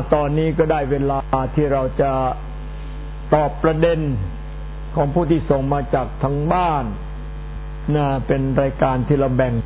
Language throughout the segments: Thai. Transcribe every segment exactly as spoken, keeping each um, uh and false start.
ตอนนี้ก็ได้เวลาที่เราจะตอบประเด็นของผู้ที่ส่งมาจากทางบ้านนะเป็นรายการที่เราแบ่ง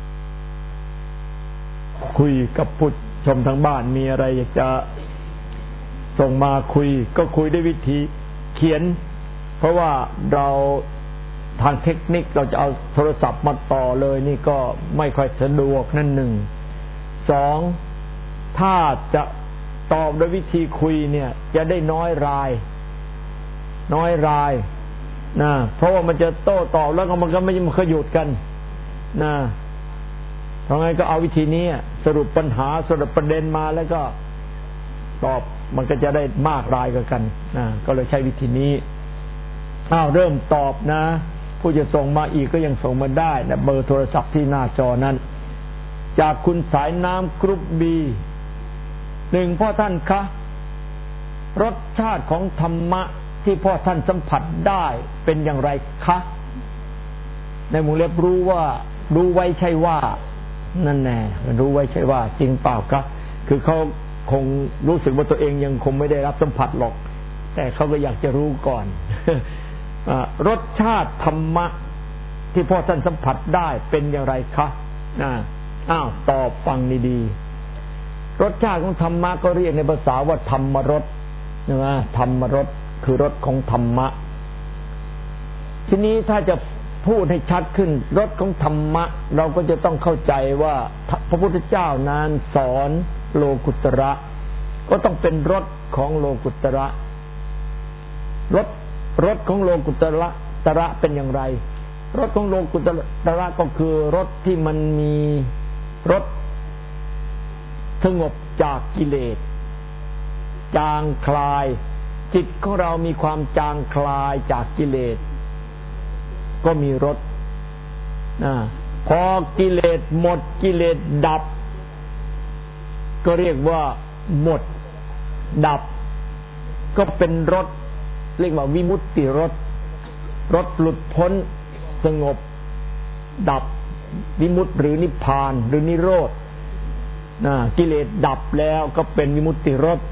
คุยกับผู้ชมทางบ้านมีอะไรอยากจะส่งมาคุยก็คุยด้วยวิธีเขียนเพราะว่าเราทางเทคนิคเราจะเอาโทรศัพท์มาต่อเลยนี่ก็ไม่ค่อยสะดวกนั่นหนึ่งสองถ้าจะตอบด้วยวิธีคุยเนี่ยจะได้น้อยรายน้อยรายนะเพราะว่ามันจะโต้ตอบแล้วก็มันก็ไม่มันขยุดกันนะเพราะงั้นก็เอาวิธีนี้สรุปปัญหาสรุปประเด็นมาแล้วก็ตอบมันก็จะได้มากรายกันกันนะก็เลยใช้วิธีนี้อ้าวเริ่มตอบนะผู้จะส่งมาอีกก็ยังส่งมาได้นะเบอร์โทรศัพท์ที่หน้าจอนั้นจากคุณสายน้ำกรุ๊ปบีหนึ่งพ่อท่านคะรสชาติของธรรมะที่พ่อท่านสัมผัสได้เป็นอย่างไรคะในวงเล็บรู้ว่ารู้ไว้ใช่ว่านั่นแน่รู้ไว้ใช่ว่าจริงเปล่าคะคือเขาคงรู้สึกว่าตัวเองยังคงไม่ได้รับสัมผัสหรอกแต่เขาก็อยากจะรู้ก่อน รสชาติธรรมะที่พ่อท่านสัมผัสได้เป็นอย่างไรคะอ้าวตอบฟังดีๆรสชาติของธรรมะก็เรียกในภาษาว่าธรรมรสนะธรรมรสคือรสของธรรมะทีนี้ถ้าจะพูดให้ชัดขึ้นรสของธรรมะเราก็จะต้องเข้าใจว่าพระพุทธเจ้านั้นสอนโลกุตระก็ต้องเป็นรสของโลกุตระรสรสของโลกุตระตระเป็นอย่างไรรสของโลกุตระก็คือรสที่มันมีรสสงบจากกิเลสจางคลายจิตของเรามีความจางคลายจากกิเลสก็มีรสนะพอกิเลสหมดกิเลสดับก็เรียกว่าหมดดับก็เป็นรสเรียกว่าวิมุตติรสรสหลุดพ้นสงบดับวิมุตติหรือนิพพานหรือนิโรธนะกิเลสดับแล้วก็เป็นวิมุตติรส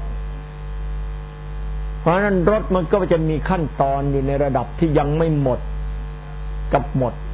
เพราะฉะนั้นรสมันก็จะมีขั้นตอนอยู่ในระดับที่ยังไม่หมดกับหมด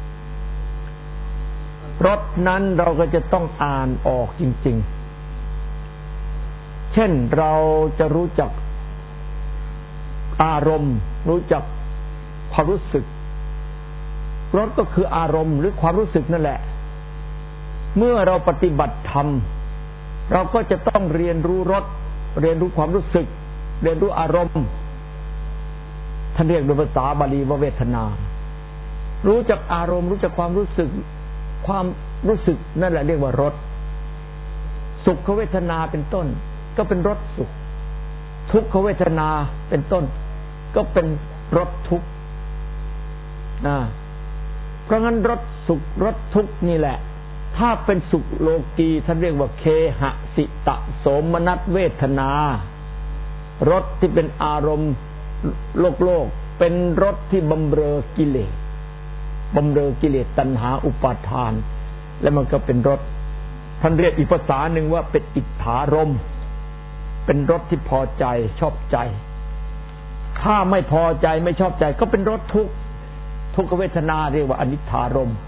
รสนั้นเราก็จะต้องอ่านออกจริงๆเช่นเราจะรู้จักอารมณ์รู้จักความรู้สึกรสก็คืออารมณ์หรือความรู้สึกนั่นแหละเมื่อเราปฏิบัติธรรมเราก็จะต้องเรียนรู้รสเรียนรู้ความรู้สึกเรียนรู้อารมณ์ท่านเรียกโดยภาษาบาลีว่าเวทนารู้จักอารมณ์รู้จักความรู้สึกความรู้สึกนั่นแหละเรียกว่ารสสุขเวทนาเป็นต้นก็เป็นรสสุขทุกขเวทนาเป็นต้นก็เป็นรสทุกข์นะเพราะงั้นรสสุขรสทุกข์นี่แหละถ้าเป็นสุขโลกีท่านเรียกว่าเคหสิตะโสมนัสเวทนารสที่เป็นอารมณ์โลกโลกเป็นรสที่บำเรอกิเลสบำเรอกิเลสตัณหาอุปาทานแล้วมันก็เป็นรสท่านเรียกอีกภาษาหนึ่งว่าเป็นอิทธารมณ์เป็นรสที่พอใจชอบใจถ้าไม่พอใจไม่ชอบใจก็เป็นรสทุกข์ทุกขเวทนาเรียกว่าอนิจฐารมณ์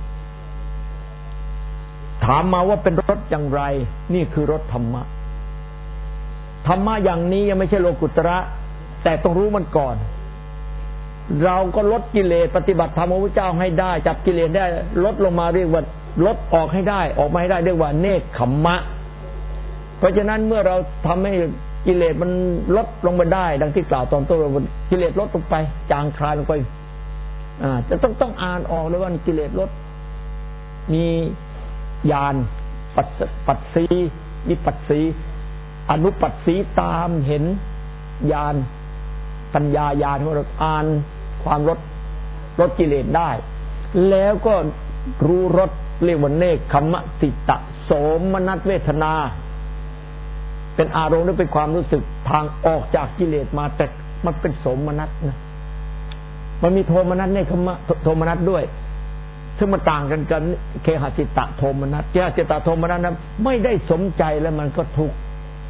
ถามมาว่าเป็นรสอย่างไรนี่คือรสธรรมะธรรมะอย่างนี้ยังไม่ใช่โลกุตระแต่ต้องรู้มันก่อนเราก็ลดกิเลสปฏิบัติธรรมของพระเจ้าให้ได้จับกิเลสได้ลดลงมาเรียกว่าลดออกให้ได้ออกมาให้ได้เรียกว่าเนกขัมมะเพราะฉะนั้นเมื่อเราทำให้กิเลสมันลดลงมาได้ดังที่กล่าวตอนต้นกิเลสลดลงไปจางคลายลงไปอ่าจะต้องต้องอ่านออกเลยว่ากิเลสลดมีญาณปัสปัสสีวิปัสสีอนุปัสสีตามเห็นญาณปัญญาญาณของเราอ่านความลดลดกิเลสได้แล้วก็รู้รสเรียกว่าเนกขัมมติตะโสมนัสเวทนาเป็นอารมณ์หรือเป็นความรู้สึกทางออกจากกิเลสมาแต่มันเป็นโสมนัสนะมันมีโทมนัสเนกขัมมะโทมนัสด้วยซึ่งมันต่างกันกันเคหสิตะโทมนัสเคหสิตะโทมนัสนั้นไม่ได้สมใจแล้วมันก็ทุกข์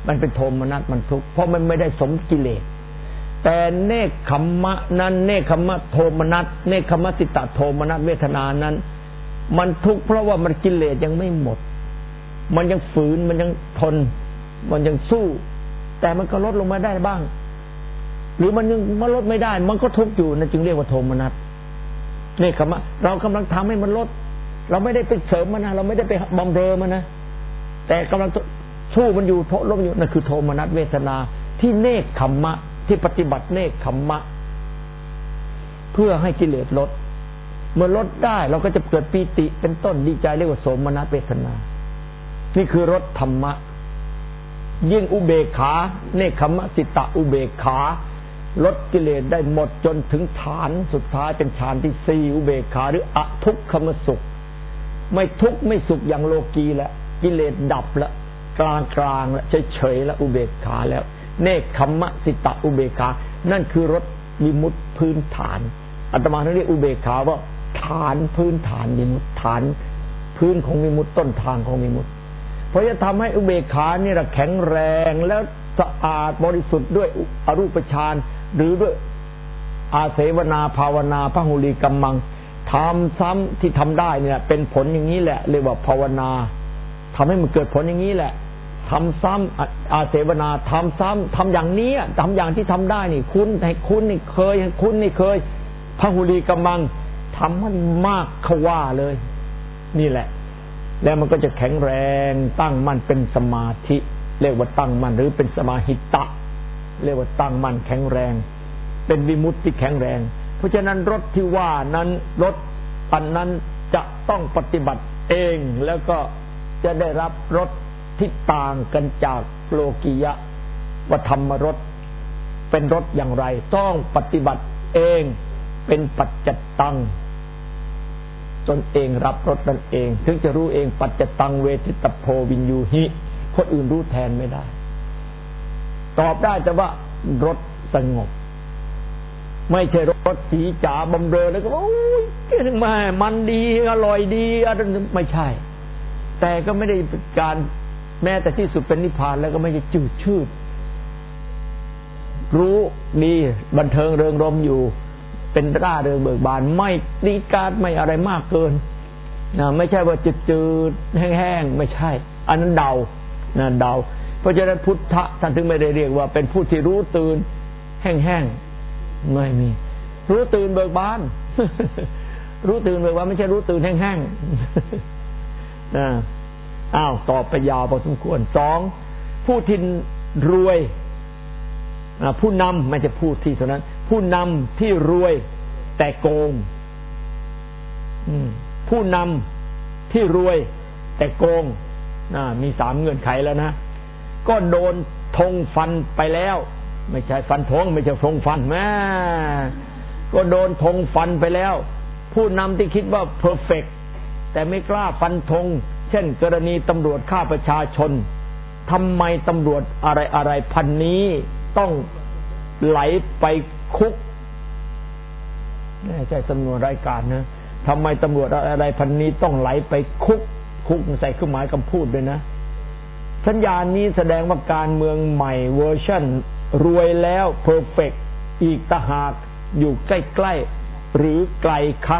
มันเป็นโทมนัสมันทุกข์เพราะมันไม่ได้สมกิเลสแต่เนกขัมมะนั้นเนกขัมมะโทมนัสเนกขัมมะสิตะโทมนัสเวทนานั้นมันทุกข์เพราะว่ามันกิเลสยังไม่หมดมันยังฝืนมันยังทนมันยังสู้แต่มันก็ลดลงมาได้บ้างหรือมันยังมันลดไม่ได้มันก็ทุกข์อยู่นั่นจึงเรียกว่าโทมนัสเนกขัมมะเรากำลังทำให้มันลดเราไม่ได้ไปเสริมมันนะเราไม่ได้ไปบำเรอมันนะแต่กำลังสู้มันอยู่ทดลบอยู่นั่นคือโทมนัสเวทนาที่เนกขัมมะที่ปฏิบัติเนกขัมมะเพื่อให้กิเลสลดเมื่อลดได้เราก็จะเกิดปีติเป็นต้นดีใจเรียกว่าโสมนัสเวทนานี่คือรสธรรมะยิ่งอุเบกขาเนกขัมมะสิตะอุเบกขาลดกิเลสได้หมดจนถึงฐานสุดท้ายเป็นฌานที่สี่อุเบกขาหรืออทุกขมสุขไม่ทุกข์ไม่สุขอย่างโลกีแล้วกิเลสดับแล้วกลางกลางแล้วเฉยๆแล้วอุเบกขาแล้วเนกขัมมะสิตะอุเบกขานั่นคือรสวิมุตติพื้นฐานอาตมาเรียกอุเบกขาว่าฐานพื้นฐานวิมุตติฐานพื้นของวิมุตติต้นทางของวิมุตติเพราะจะทำให้อุเบกขานี่แข็งแรงแล้วสะอาดบริสุทธิ์ด้วยอรูปฌานหรือด้วยอาเสวนาภาวนาพหุลีกัมมังทำซ้ำที่ทำได้เนี่ยเป็นผลอย่างนี้แหละเรียกว่าภาวนาทำให้มันเกิดผลอย่างนี้แหละทำซ้ำอาเสวนาทำซ้ำทำอย่างนี้ทำอย่างที่ทำได้นี่คุณให้คุณนี่เคยให้คุณนี่เคยพหุลีกัมมังทำมันมากเขาว่าเลยนี่แหละแล้วมันก็จะแข็งแรงตั้งมั่นเป็นสมาธิเรียกว่าตั้งมั่นหรือเป็นสมาหิตะเรียกว่าตั้งมั่นแข็งแรงเป็นวิมุตติที่แข็งแรงเพราะฉะนั้นรถที่ว่านั้นรถอันนั้นจะต้องปฏิบัติเองแล้วก็จะได้รับรสที่ต่างกันจากโลกียะว่าธรรมรสเป็นรสอย่างไรต้องปฏิบัติเองเป็นปัจจัตตังตนเองรับรสนั่นเองถึงจะรู้เองปัจจัตตังเวทิตโพวินยูหิคนอื่นรู้แทนไม่ได้ตอบได้แต่ว่ารสสงบไม่ใช่รสสีจ๋าบำเรอแล้วก็โอ้ยแม่มันดีอร่อยดีอะไรไม่ใช่แต่ก็ไม่ได้การแม้แต่ที่สุดเป็นนิพพานแล้วก็ไม่ได้จืดชืดรู้ดีบันเทิงเริงรมอยู่เป็นร่าเริงเบิกบานไม่ดีการไม่อะไรมากเกินนะไม่ใช่ว่าจืดๆแห้งๆไม่ใช่อันนั้นเดานะเดาเพราะฉะนั้นพุทธะท่านถึงไม่ได้เรียกว่าเป็นผู้ที่รู้ตื่นแห้งๆไม่มีรู้ตื่นเบิกบานรู้ตื่นเบิกบานไม่ใช่รู้ตื่นแห้งๆนะอ้าวต่อไปยาวพอสมควรสองผู้ที่รวยผู้นำไม่ใช่ผู้ที่เท่านั้นผู้นำที่รวยแต่โกงผู้นำที่รวยแต่โกงมีสามเงื่อนไขแล้วนะก็โดนธงฟันไปแล้วไม่ใช่ฟันธงไม่ใช่ธงฟันแม่ก็โดนธงฟันไปแล้วผู้นำที่คิดว่าเพอร์เฟกต์แต่ไม่กล้าฟันธงเช่นกรณีตำรวจฆ่าประชาชนทำไมตำรวจอะไรอะไรพันนี้ต้องไหลไปคุกแน่ใจสำนวนรายการนะทำไมตำรวจอะไรพันนี้ต้องไหลไปคุกคุกใส่เครื่องหมายคำพูดด้วยนะสัญญาณนี้แสดงว่าการเมืองใหม่เวอร์ชั่นรวยแล้วเพอร์เฟกต์อีกตะหากอยู่ใกล้ๆหรือไกลคะ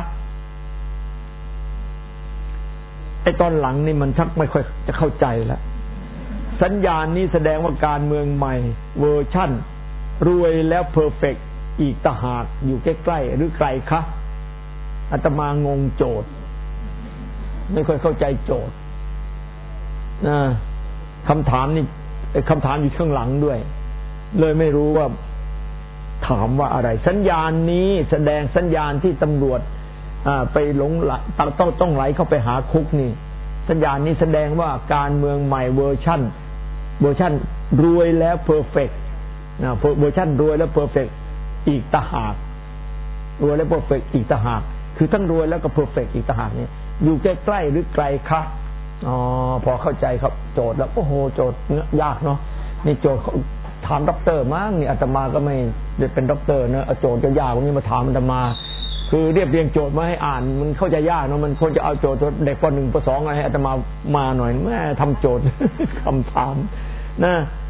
ไอ้ตอนหลังนี่มันชักไม่ค่อยจะเข้าใจแล้วสัญญาณนี้แสดงว่าการเมืองใหม่เวอร์ชั่นรวยแล้วเพอร์เฟกต์อีกตะหากอยู่ใกล้ๆหรือไกลคะอาตมางงโจทย์ไม่ค่อยเข้าใจโจทย์นะคำถามนี่คำถามอยู่ข้างหลังด้วยเลยไม่รู้ว่าถามว่าอะไรสัญญาณนี้แสดงสัญญาณที่ตำรวจไปหลงต้องต้องต้องไหลเข้าไปหาคุกนี่สัญญาณนี้แสดงว่าการเมืองใหม่เวอร์ชั่นเวอร์ชั่นรวยแล้วเพอร์เฟกต์นะเวอร์ชั่นรวยแล้วเพอร์เฟกต์อีกตะหากรวยแล้วเพอร์เฟกต์อีกตะหากคือทั้งรวยแล้วก็เพอร์เฟกต์อีกตะหากนี่อยู่ใกล้ๆหรือไกลคะอ๋อพอเข้าใจครับโจทย์แล้วโอ้โหโจทย์ยากเนาะนี่โจทย์ถามด็อกเตอร์มั้งนี่อาตมาก็ไม่ได้เป็นด็อกเตอร์นะโจทย์จะยากพวกนี้มาถามอาตมาคือเรียบเรียงโจทย์มาให้อ่านมันเข้าใจยากเนาะมันควรจะเอาโจทย์เด็กป.หนึ่ง ป.สอง อะไรให้อาตมามาหน่อยแม่ทำโจทย์คำถามนะ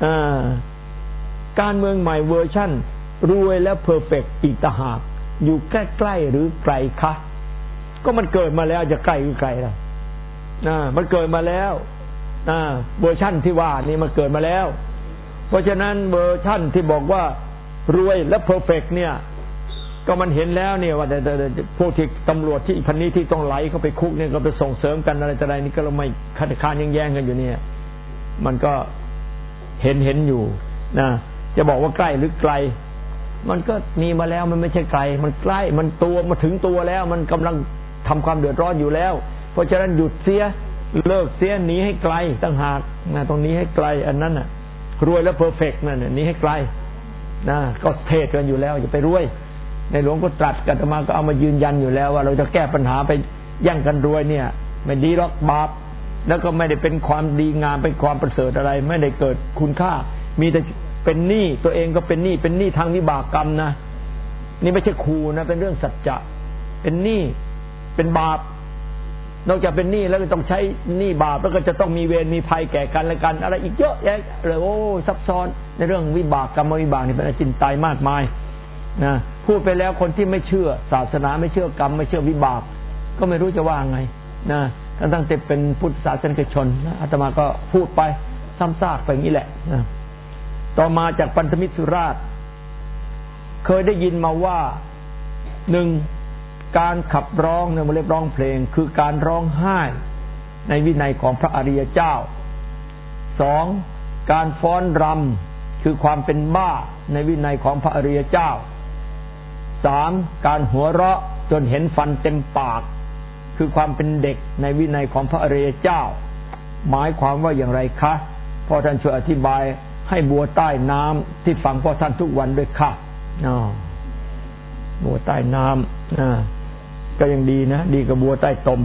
อ่าการเมืองใหม่เวอร์ชั่นรวยแล้วเพอร์เฟกต์อีกต่างหากอยู่ใกล้ๆหรือไกลคะก็มันเกิดมาแล้วจะใกล้หรือไกลล่ะอ่ามันเกิดมาแล้วอ่าเวอร์ชั่นที่ว่านี่มันเกิดมาแล้วเพราะฉะนั้นเวอร์ชั่นที่บอกว่ารวยและเพอร์เฟกต์เนี่ยก็มันเห็นแล้วเนี่ยว่าพวกที่ตำรวจที่พันนี้ที่ต้องไหลเข้าไปคุกเนี่ยก็ไปส่งเสริมกันอะไรต่ออะไรนี่ก็เราไม่คัดค้านแย่งๆกันอยู่เนี่ยมันก็เห็นเห็นอยู่นะจะบอกว่าใกล้หรือไกลมันก็มีมาแล้วมันไม่ใช่ไกลมันใกล้มันตัวมาถึงตัวแล้วมันกำลังทำความเดือดร้อนอยู่แล้วเพราะฉะนั้นหยุดเสียเลิกเสียหนีให้ไกลตั้งหากนะตรงนี้ให้ไกลอันนั้นน่ะรวยแล้วเพอร์เฟกต์นั่นน่ะหนีให้ไกลนะก็เทศกันอยู่แล้วอย่าไปรวยในหลวงก็ตรัสกันมาก็เอามายืนยันอยู่แล้วว่าเราจะแก้ปัญหาไปแย่งกันรวยเนี่ยไม่ดีหรอกบาปแล้วก็ไม่ได้เป็นความดีงามเป็นความประเสริฐอะไรไม่ได้เกิดคุณค่ามีแต่เป็นหนี้ตัวเองก็เป็นหนี้เป็นหนี้ทางวิบากกรรมนะนี่ไม่ใช่ครูนะเป็นเรื่องสัจจะเป็นหนี้เป็นบาปนอกจากเป็นหนี้แล้วก็ต้องใช้หนี้บาปแล้วก็จะต้องมีเวรมีภัยแก่กันและกันอะไรอีกเยอะแยะเลยโอ้ซับซ้อนในเรื่องวิบากกรรมวิบากนี่เป็นอจินไตยมากมายนะพูดไปแล้วคนที่ไม่เชื่อศาสนาไม่เชื่อกรรมไม่เชื่อวิบากก็ไม่รู้จะว่าไงนะตั้งแต่เป็นพุทธศาสนิกชนนะอาตมาก็พูดไปซ้ำซากไปอย่างนี้แหละนะต่อมาจากปันธมิตรสุราษฎร์เคยได้ยินมาว่าหนึ่งการขับร้องเนี่ยมาเรียกร้องเพลงคือการร้องไห้ในวินัยของพระอริยเจ้าสองการฟ้อนรำคือความเป็นบ้าในวินัยของพระอริยเจ้าสามการหัวเราะจนเห็นฟันเต็มปากคือความเป็นเด็กในวินัยของพระอริยเจ้าหมายความว่าอย่างไรคะพ่อท่านช่วยอธิบายให้บัวใต้น้ำที่ฟังพ่อท่านทุกวันด้วยค่ะอ๋อบัวใต้น้ำอ่าก็ยังดีนะดีกว่าบัวใต้ตม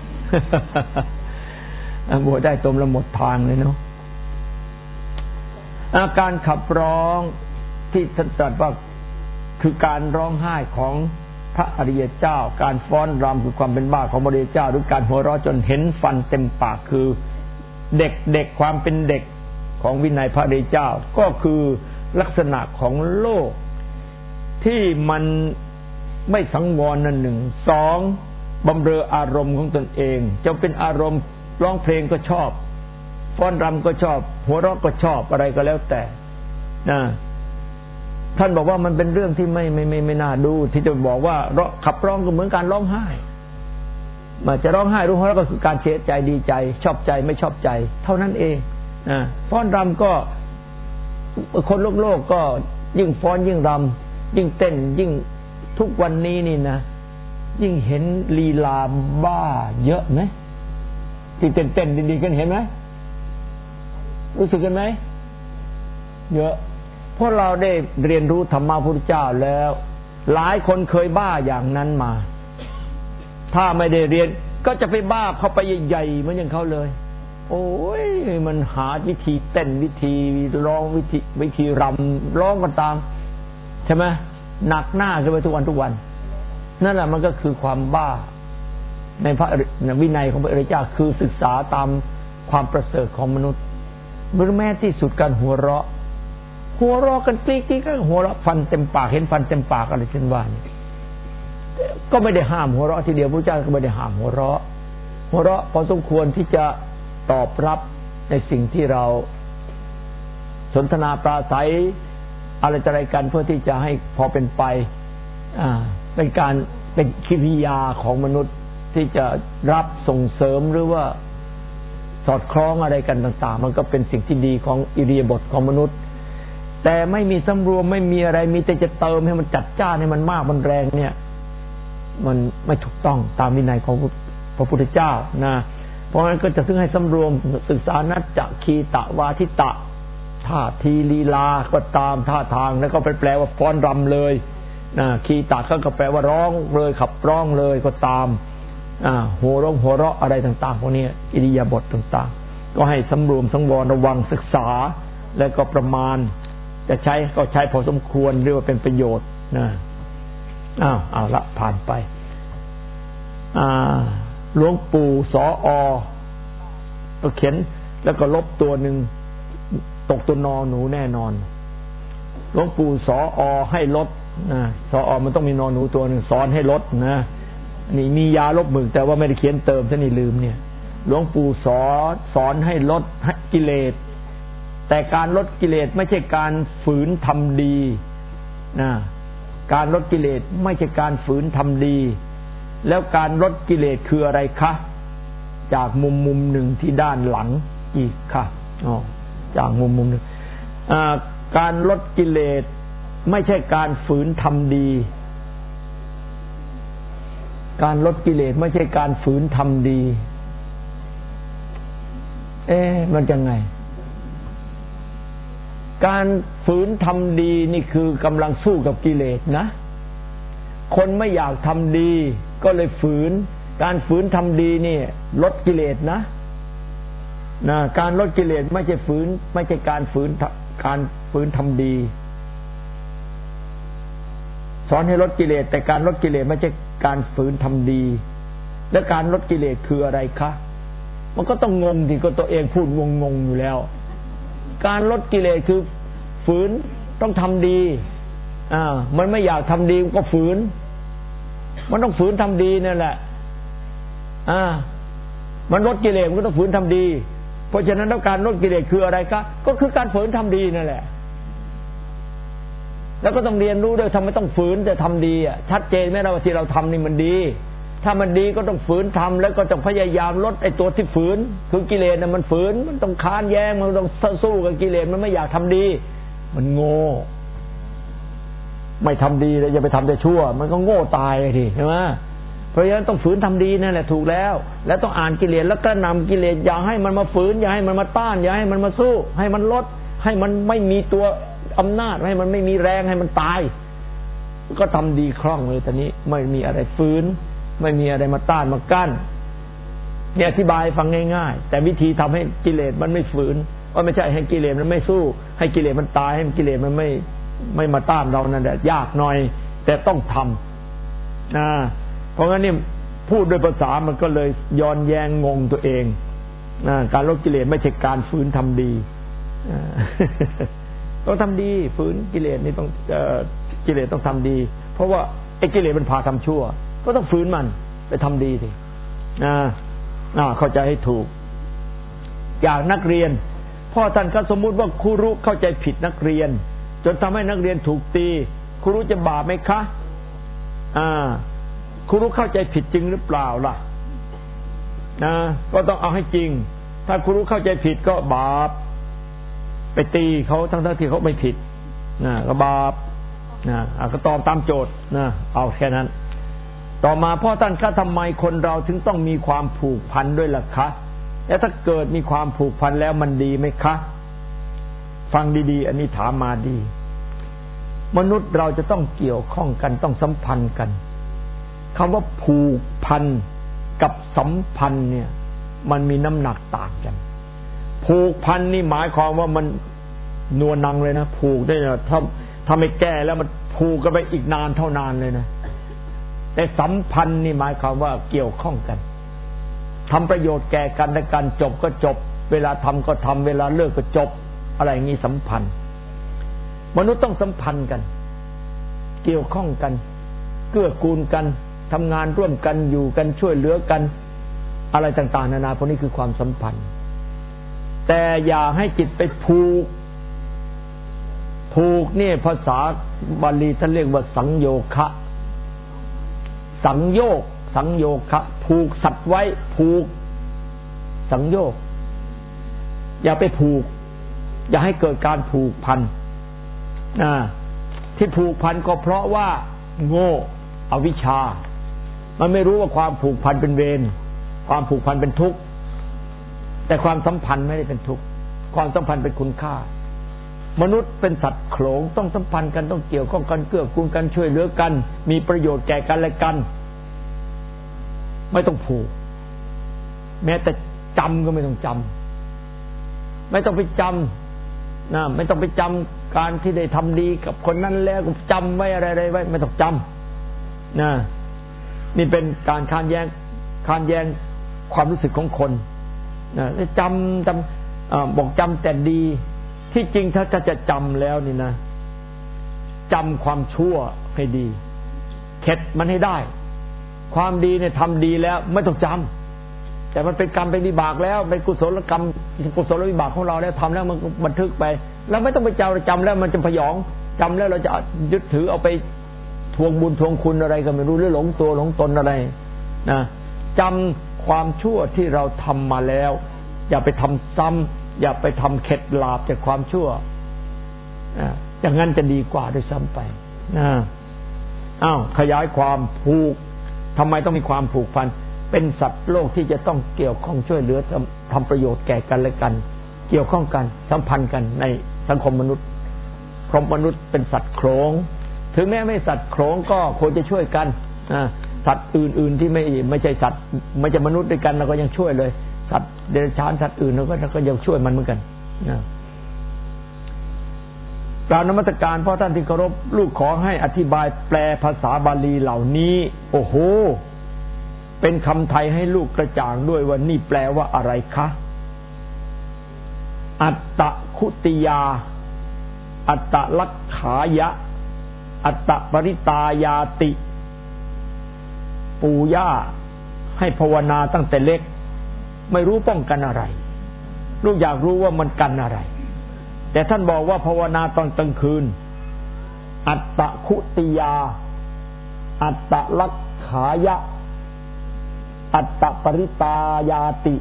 บัวใต้ตมแล้วหมดทางเลยเนาะอาการขับร้องที่ท่านตรัสว่าคือการร้องไห้ของพระอริยเจ้าการฟ้อนรำคือความเป็นบ้าของพระอริยเจ้าหรือการหัวเราะจนเห็นฟันเต็มปากคือเด็กเด็กความเป็นเด็กของวินัยพระอริยเจ้าก็คือลักษณะของโลกที่มันไม่สังวรนั่นหนึ่งสองบำเรออารมณ์ของตนเองจะเป็นอารมณ์ร้องเพลงก็ชอบฟ้อนรำก็ชอบหัวเราะก็ชอบอะไรก็แล้วแต่นะท่านบอกว่ามันเป็นเรื่องที่ไม่ไม่ไม่ไม่น่าดูที่จะบอกว่าขับร้องก็เหมือนการร้องไห้มาจะร้องไห้รู้หัวเราะก็คือการเสียใจดีใจชอบใจไม่ชอบใจเท่านั้นเองนะฟ้อนรำก็คนโลกโลกก็ยิ่งฟ้อนยิ่งรำยิ่งเต้นยิ่งทุกวันนี้นี่นะยิ่งเห็นลีลาบ้าเยอะไหมที่เต้นเต้นดีๆกันเห็นไหมรู้สึกกันไหมเยอะเพราะเราได้เรียนรู้ธรรมะพระพุทธเจ้าแล้วหลายคนเคยบ้าอย่างนั้นมาถ้าไม่ได้เรียนก็จะไปบ้าเข้าไปใหญ่ๆเหมือนอย่างเขาเลยโอ้ยมันหาวิธีเต้นวิธีร้องวิธีวิธีรำร้องกันตามใช่ไหมหนักหน้าขึ้นไปทุกวันทุกวันนั่นแหละมันก็คือความบ้าในพระวินัยของพระอริยเจ้าคือศึกษาตามความประเสริฐของมนุษย์หรือแม้ที่สุดการหัวเราะหัวเราะกันติ๊กติ๊กก็หัวเราะฟันเต็มปากเห็นฟันเต็มปากอะไรเช่นว่านี่ก็ไม่ได้ห้ามหัวเราะทีเดียวพระเจ้าก็ไม่ได้ห้ามหัวเราะหัวเราะพอสมควรที่จะตอบรับในสิ่งที่เราสนทนาปราศัยอะไรอะไรกันเพื่อที่จะให้พอเป็นไปอ่าเป็นการเป็นกิริยาของมนุษย์ที่จะรับส่งเสริมหรือว่าสอดคล้องอะไรกันต่างๆมันก็เป็นสิ่งที่ดีของอิริยาบถของมนุษย์แต่ไม่มีสำรวมไม่มีอะไรมีแต่จะเติมให้มันจัดจ้านให้มันมากมันแรงเนี่ยมันไม่ถูกต้องตามวินัยของพระพุทธเจ้านะเพราะฉะนั้นก็จะซึ่งให้สำรวมศึกษานัจจะคีตะวาทิตะท่าทีลีลาก็ตามท่าทางแล้วก็ไปแปลว่าฟ้อนรำเลยนะคีตะก็แปลว่าร้องเลยขับร้องเลยก็ตามอ่าหัวร้องหัวเราะอะไรต่างๆพวกนี้อิริยาบถต่างๆก็ให้สำรวมสังวรระวังศึกษาแล้วก็ประมาณจะใช้ก็ใช้พอสมควรเรียกว่าเป็นประโยชน์นะอ้าวเอาละผ่านไปอ่าหลวงปู่สออก็เขียนแล้วก็ลบตัวหนึ่งตกตัวนอหนูแน่นอนหลวงปู่สออให้ลดนะสออมันต้องมีนอหนูตัวหนึ่งสอนให้ลดนะนี่มียาลบหมึกแต่ว่าไม่ได้เขียนเติมซะนี่ลืมเนี่ยหลวงปู่สอนสอนให้ลดกิเลสแต่การลดกิเลสไม่ใช่การฝืนทำดีนะการลดกิเลสไม่ใช่การฝืนทำดีแล้วการลดกิเลสคืออะไรคะจากมุมมุมหนึ่งที่ด้านหลังอีกค่ะอ๋อจากมุมมุมหนึ่งการลดกิเลสไม่ใช่การฝืนทำดีการลดกิเลสไม่ใช่การฝืนทำดีเอ๊ะมันยังไงการฝืนทำดีนี่คือกำลังสู้กับกิเลสนะคนไม่อยากทำดีก็เลยฝืนการฝืนทำดีนี่ลดกิเลสนะนะการลดกิเลสไม่ใช่ฝืนไม่ใช่การฝืนการฝืนทำดีสอนให้ลดกิเลสแต่การลดกิเลสไม่ใช่การฝืนทำดีและการลดกิเลสคืออะไรคะมันก็ต้องงงสิก็ตัวเองพูดงงงอยู่แล้วการลดกิเลสคือฝืนต้องทำดีอ่ามันไม่อยากทำดีมันก็ฝืนมันต้องฝืนทำดีนั่นแหละอ่ามันลดกิเลสมันก็ต้องฝืนทำดีเพราะฉะนั้นแล้วการลดกิเลสคืออะไรคะก็คือการฝืนทำดีนั่นแหละแล้วก็ต้องเรียนรู้ด้วยทำไมต้องฝืนแต่ทำดีอ่ะชัดเจนไหมเราว่าที่เราทำนี่มันดีถ้ามันดีก็ต้องฝืนทำแล้วก็ต้องพยายามลดไอ้ตัวที่ฝืนคือกิเลสน่ะมันฝืนมันต้องค้านแย้งมันต้องสู้กับกิเลสมันไม่อยากทำดีมันโง่ไม่ทำดีแล้วอย่าไปทำแต่ชั่วมันก็โง่ตายเลยทีใช่ไหมเพราะฉะนั้นต้องฝืนทำดีนั่นแหละถูกแล้วแล้วต้องอ่านกิเลสแล้วก็นำกิเลสอย่าให้มันมาฝืนอย่าให้มันมาต้านอย่าให้มันมาสู้ให้มันลดให้มันไม่มีตัวอำนาจให้มันไม่มีแรงให้มันตายก็ทำดีคล่องเลยตอนนี้ไม่มีอะไรฝืนไม่มีอะไรมาต้านมากั้นเนี่ยอธิบายฟังง่ายๆแต่วิธีทำให้กิเลสมันไม่ฝืนว่าไม่ใช่ให้กิเลสมันไม่สู้ให้กิเลสมันตายให้กิเลสมันไม่ไม่มาต้านเรานั่นแหละยากหน่อยแต่ต้องทำนะเพราะงั้นเนี่ยพูดด้วยภาษามันก็เลยย้อนแย้งงงตัวเองนะการลดกิเลสไม่ใช่การฝืนทำดีต้องทำดีฝืนกิเลสนี่ต้องกิเลสต้องทำดีเพราะว่าไอ้กิเลสมันพาทำชั่วก็ต้องฝืนมันไปทำดีสิอ่าอ่าเข้าใจให้ถูกอย่างนักเรียนพ่อท่านก็สมมุติว่าครูรู้เข้าใจผิดนักเรียนจนทำให้นักเรียนถูกตีครูรู้จะบาปไหมคะอ่าครูรู้เข้าใจผิดจริงหรือเปล่าล่ะนะก็ต้องเอาให้จริงถ้าครูรู้เข้าใจผิดก็บาปไปตีเขาทั้งๆที่เขาไม่ผิดนะก็บาปนะก็ตอบตามโจทย์นะเอาแค่นั้นต่อมาพ่อท่านคะทำไมคนเราถึงต้องมีความผูกพันด้วยล่ะคะแล้วถ้าเกิดมีความผูกพันแล้วมันดีไหมคะฟังดีๆอันนี้ถามมาดีมนุษย์เราจะต้องเกี่ยวข้องกันต้องสัมพันธ์กันคำว่าผูกพันกับสัมพันธ์เนี่ยมันมีน้ำหนักต่างกันผูกพันนี่หมายความว่ามันนัวนังเลยนะผูกได้นะถ้าถ้าไม่แก้แล้วมันผูกกันไปอีกนานเท่านานเลยนะแต่สัมพันธ์นี่หมายความว่าเกี่ยวข้องกันทำประโยชน์แก่กันและกันจบก็จบเวลาทำก็ทำเวลาเลิกก็จบอะไรอย่างนี้สัมพันธ์มนุษย์ต้องสัมพันธ์กันเกี่ยวข้องกันเกื้อกูลกันทำงานร่วมกันอยู่กันช่วยเหลือกันอะไรต่างๆนานาพวกนี้คือความสัมพันธ์แต่อย่าให้จิตไปผูกผูกนี่ภาษาบาลีท่านเรียกว่าสังโยคะสังโยกสังโยคะผูกสัตว์ไว้ผูกสังโยกอย่าไปผูกอย่าให้เกิดการผูกพันอ่าที่ผูกพันก็เพราะว่าโง่อวิชชามันไม่รู้ว่าความผูกพันเป็นเวรความผูกพันเป็นทุกข์แต่ความสัมพันธ์ไม่ได้เป็นทุกข์ความสัมพันธ์เป็นคุณค่ามนุษย์เป็นสัตว์โขลงต้องสัมพันธ์กันต้องเกี่ยวข้องกันเกื้อกูลกันช่วยเหลือกันมีประโยชน์แก่กันและกันไม่ต้องผูกแม้แต่จำก็ไม่ต้องจำไม่ต้องไปจำนะไม่ต้องไปจำการที่ได้ทำดีกับคนนั้นแล้วก็จำไว้อะไรๆไว้ไม่ต้องจำนะนี่เป็นการค้านแย้งค้านแย้งความรู้สึกของคนนะจำจำบอกจำแต่ดีที่จริงถ้าจะจำแล้วนี่นะจำความชั่วให้ดีเข็ดมันให้ได้ความดีเนี่ยทำดีแล้วไม่ต้องจำแต่มันเป็นกรรมเป็นวิบากแล้วเป็นกุศลกรรมกุศลวิบากของเราแล้วทำแล้วมันบันทึกไปแล้วไม่ต้องไปจำจำแล้วมันจะพยองจำแล้วเราจะยึดถือเอาไปทวงบุญทวงคุณอะไรก็ไม่รู้หรือหลงตัวหลงตนอะไรนะจำความชั่วที่เราทำมาแล้วอย่าไปทำซ้ำอย่าไปทำเข็ดหลาบจากความชั่วอย่างนั้นจะดีกว่าด้วยซ้ำไปนะอ้าวขยายความผูกทำไมต้องมีความผูกพันเป็นสัตว์โลกที่จะต้องเกี่ยวข้องช่วยเหลือทำประโยชน์แก่กันและกันเกี่ยวข้องกันสัมพันธ์กันในสังคมมนุษย์เพราะมนุษย์เป็นสัตว์โขลงถึงแม้ไม่สัตว์โขลงก็ควรจะช่วยกันสัตว์อื่นๆที่ไม่ไม่ใช่สัตว์ไม่ใช่มนุษย์ด้วยกันเราก็ยังช่วยเลยสัตว์เดรัจฉานสัตว์อื่นเราก็เราก็ยังช่วยมันเหมือนกันกราบนมัสการพ่อท่านที่เคารพลูกขอให้อธิบายแปลภาษาบาลีเหล่านี้โอ้โหเป็นคำไทยให้ลูกกระจ่างด้วยว่านี่แปลว่าอะไรคะอัตตคุติยาอัตตลักขายะอัตตปริตายาติปู่ย่าให้ภาวนาตั้งแต่เล็กไม่รู้ป้องกันอะไรลูกอยากรู้ว่ามันกันอะไรแต่ท่านบอกว่าภาวนาตอนกลางคืนอัตตคุติยาอัตตลักขายะอัตตปริตายาติ